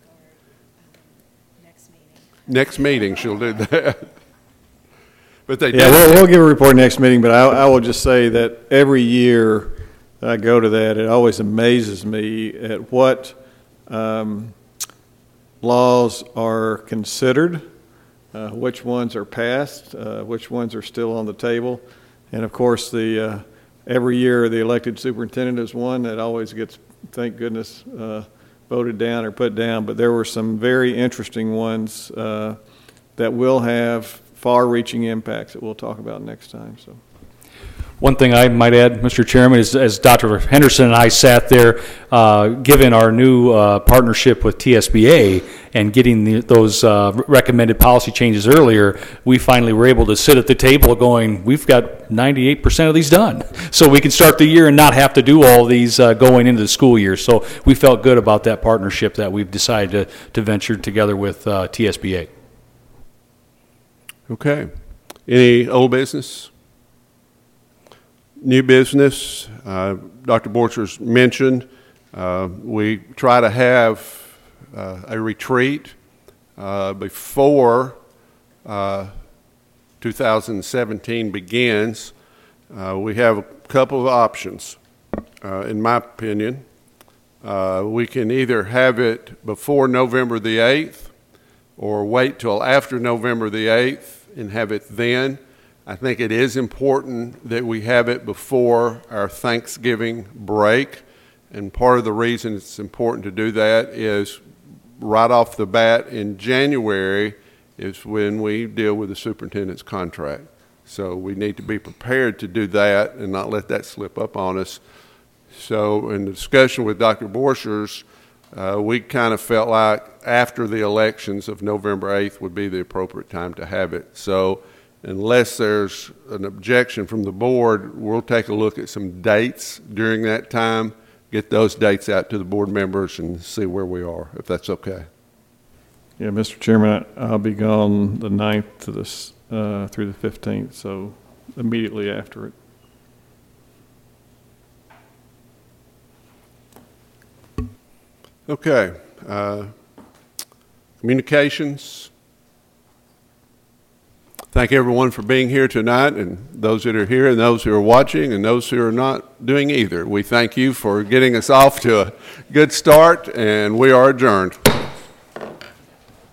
Next meeting, she'll do that. But they yeah, did. we'll, we'll give a report next meeting. But I, I will just say that every year I go to that, it always amazes me at what um, laws are considered, uh, which ones are passed, uh, which ones are still on the table, and of course, the uh, every year the elected superintendent is one that always gets, thank goodness, Uh, voted down or put down, but there were some very interesting ones uh, that will have far-reaching impacts that we'll talk about next time. So, One thing I might add, Mister Chairman, is as Doctor Henderson and I sat there, uh, given our new uh, partnership with T S B A and getting the, those uh, recommended policy changes earlier, we finally were able to sit at the table going, we've got ninety-eight percent of these done. So we can start the year and not have to do all these uh, going into the school year. So we felt good about that partnership that we've decided to, to venture together with uh, T S B A. Okay. Any old business? New business, uh, Doctor Borchers mentioned, uh, we try to have uh, a retreat uh, before uh, two thousand seventeen begins. Uh, we have a couple of options, uh, in my opinion. Uh, we can either have it before November the eighth or wait till after November the eighth and have it then. I think it is important that we have it before our Thanksgiving break, and part of the reason it's important to do that is right off the bat in January is when we deal with the superintendent's contract. So we need to be prepared to do that and not let that slip up on us. So in the discussion with Doctor Borchers, uh, we kind of felt like after the elections of November eighth would be the appropriate time to have it. So unless there's an objection from the board, we'll take a look at some dates during that time, get those dates out to the board members and see where we are, if that's okay. Yeah, Mister Chairman, I'll be gone the ninth to this, uh, through the fifteenth, so immediately after it. Okay. Uh, communications. Thank everyone for being here tonight, and those that are here and those who are watching and those who are not doing either. We thank you for getting us off to a good start, and we are adjourned.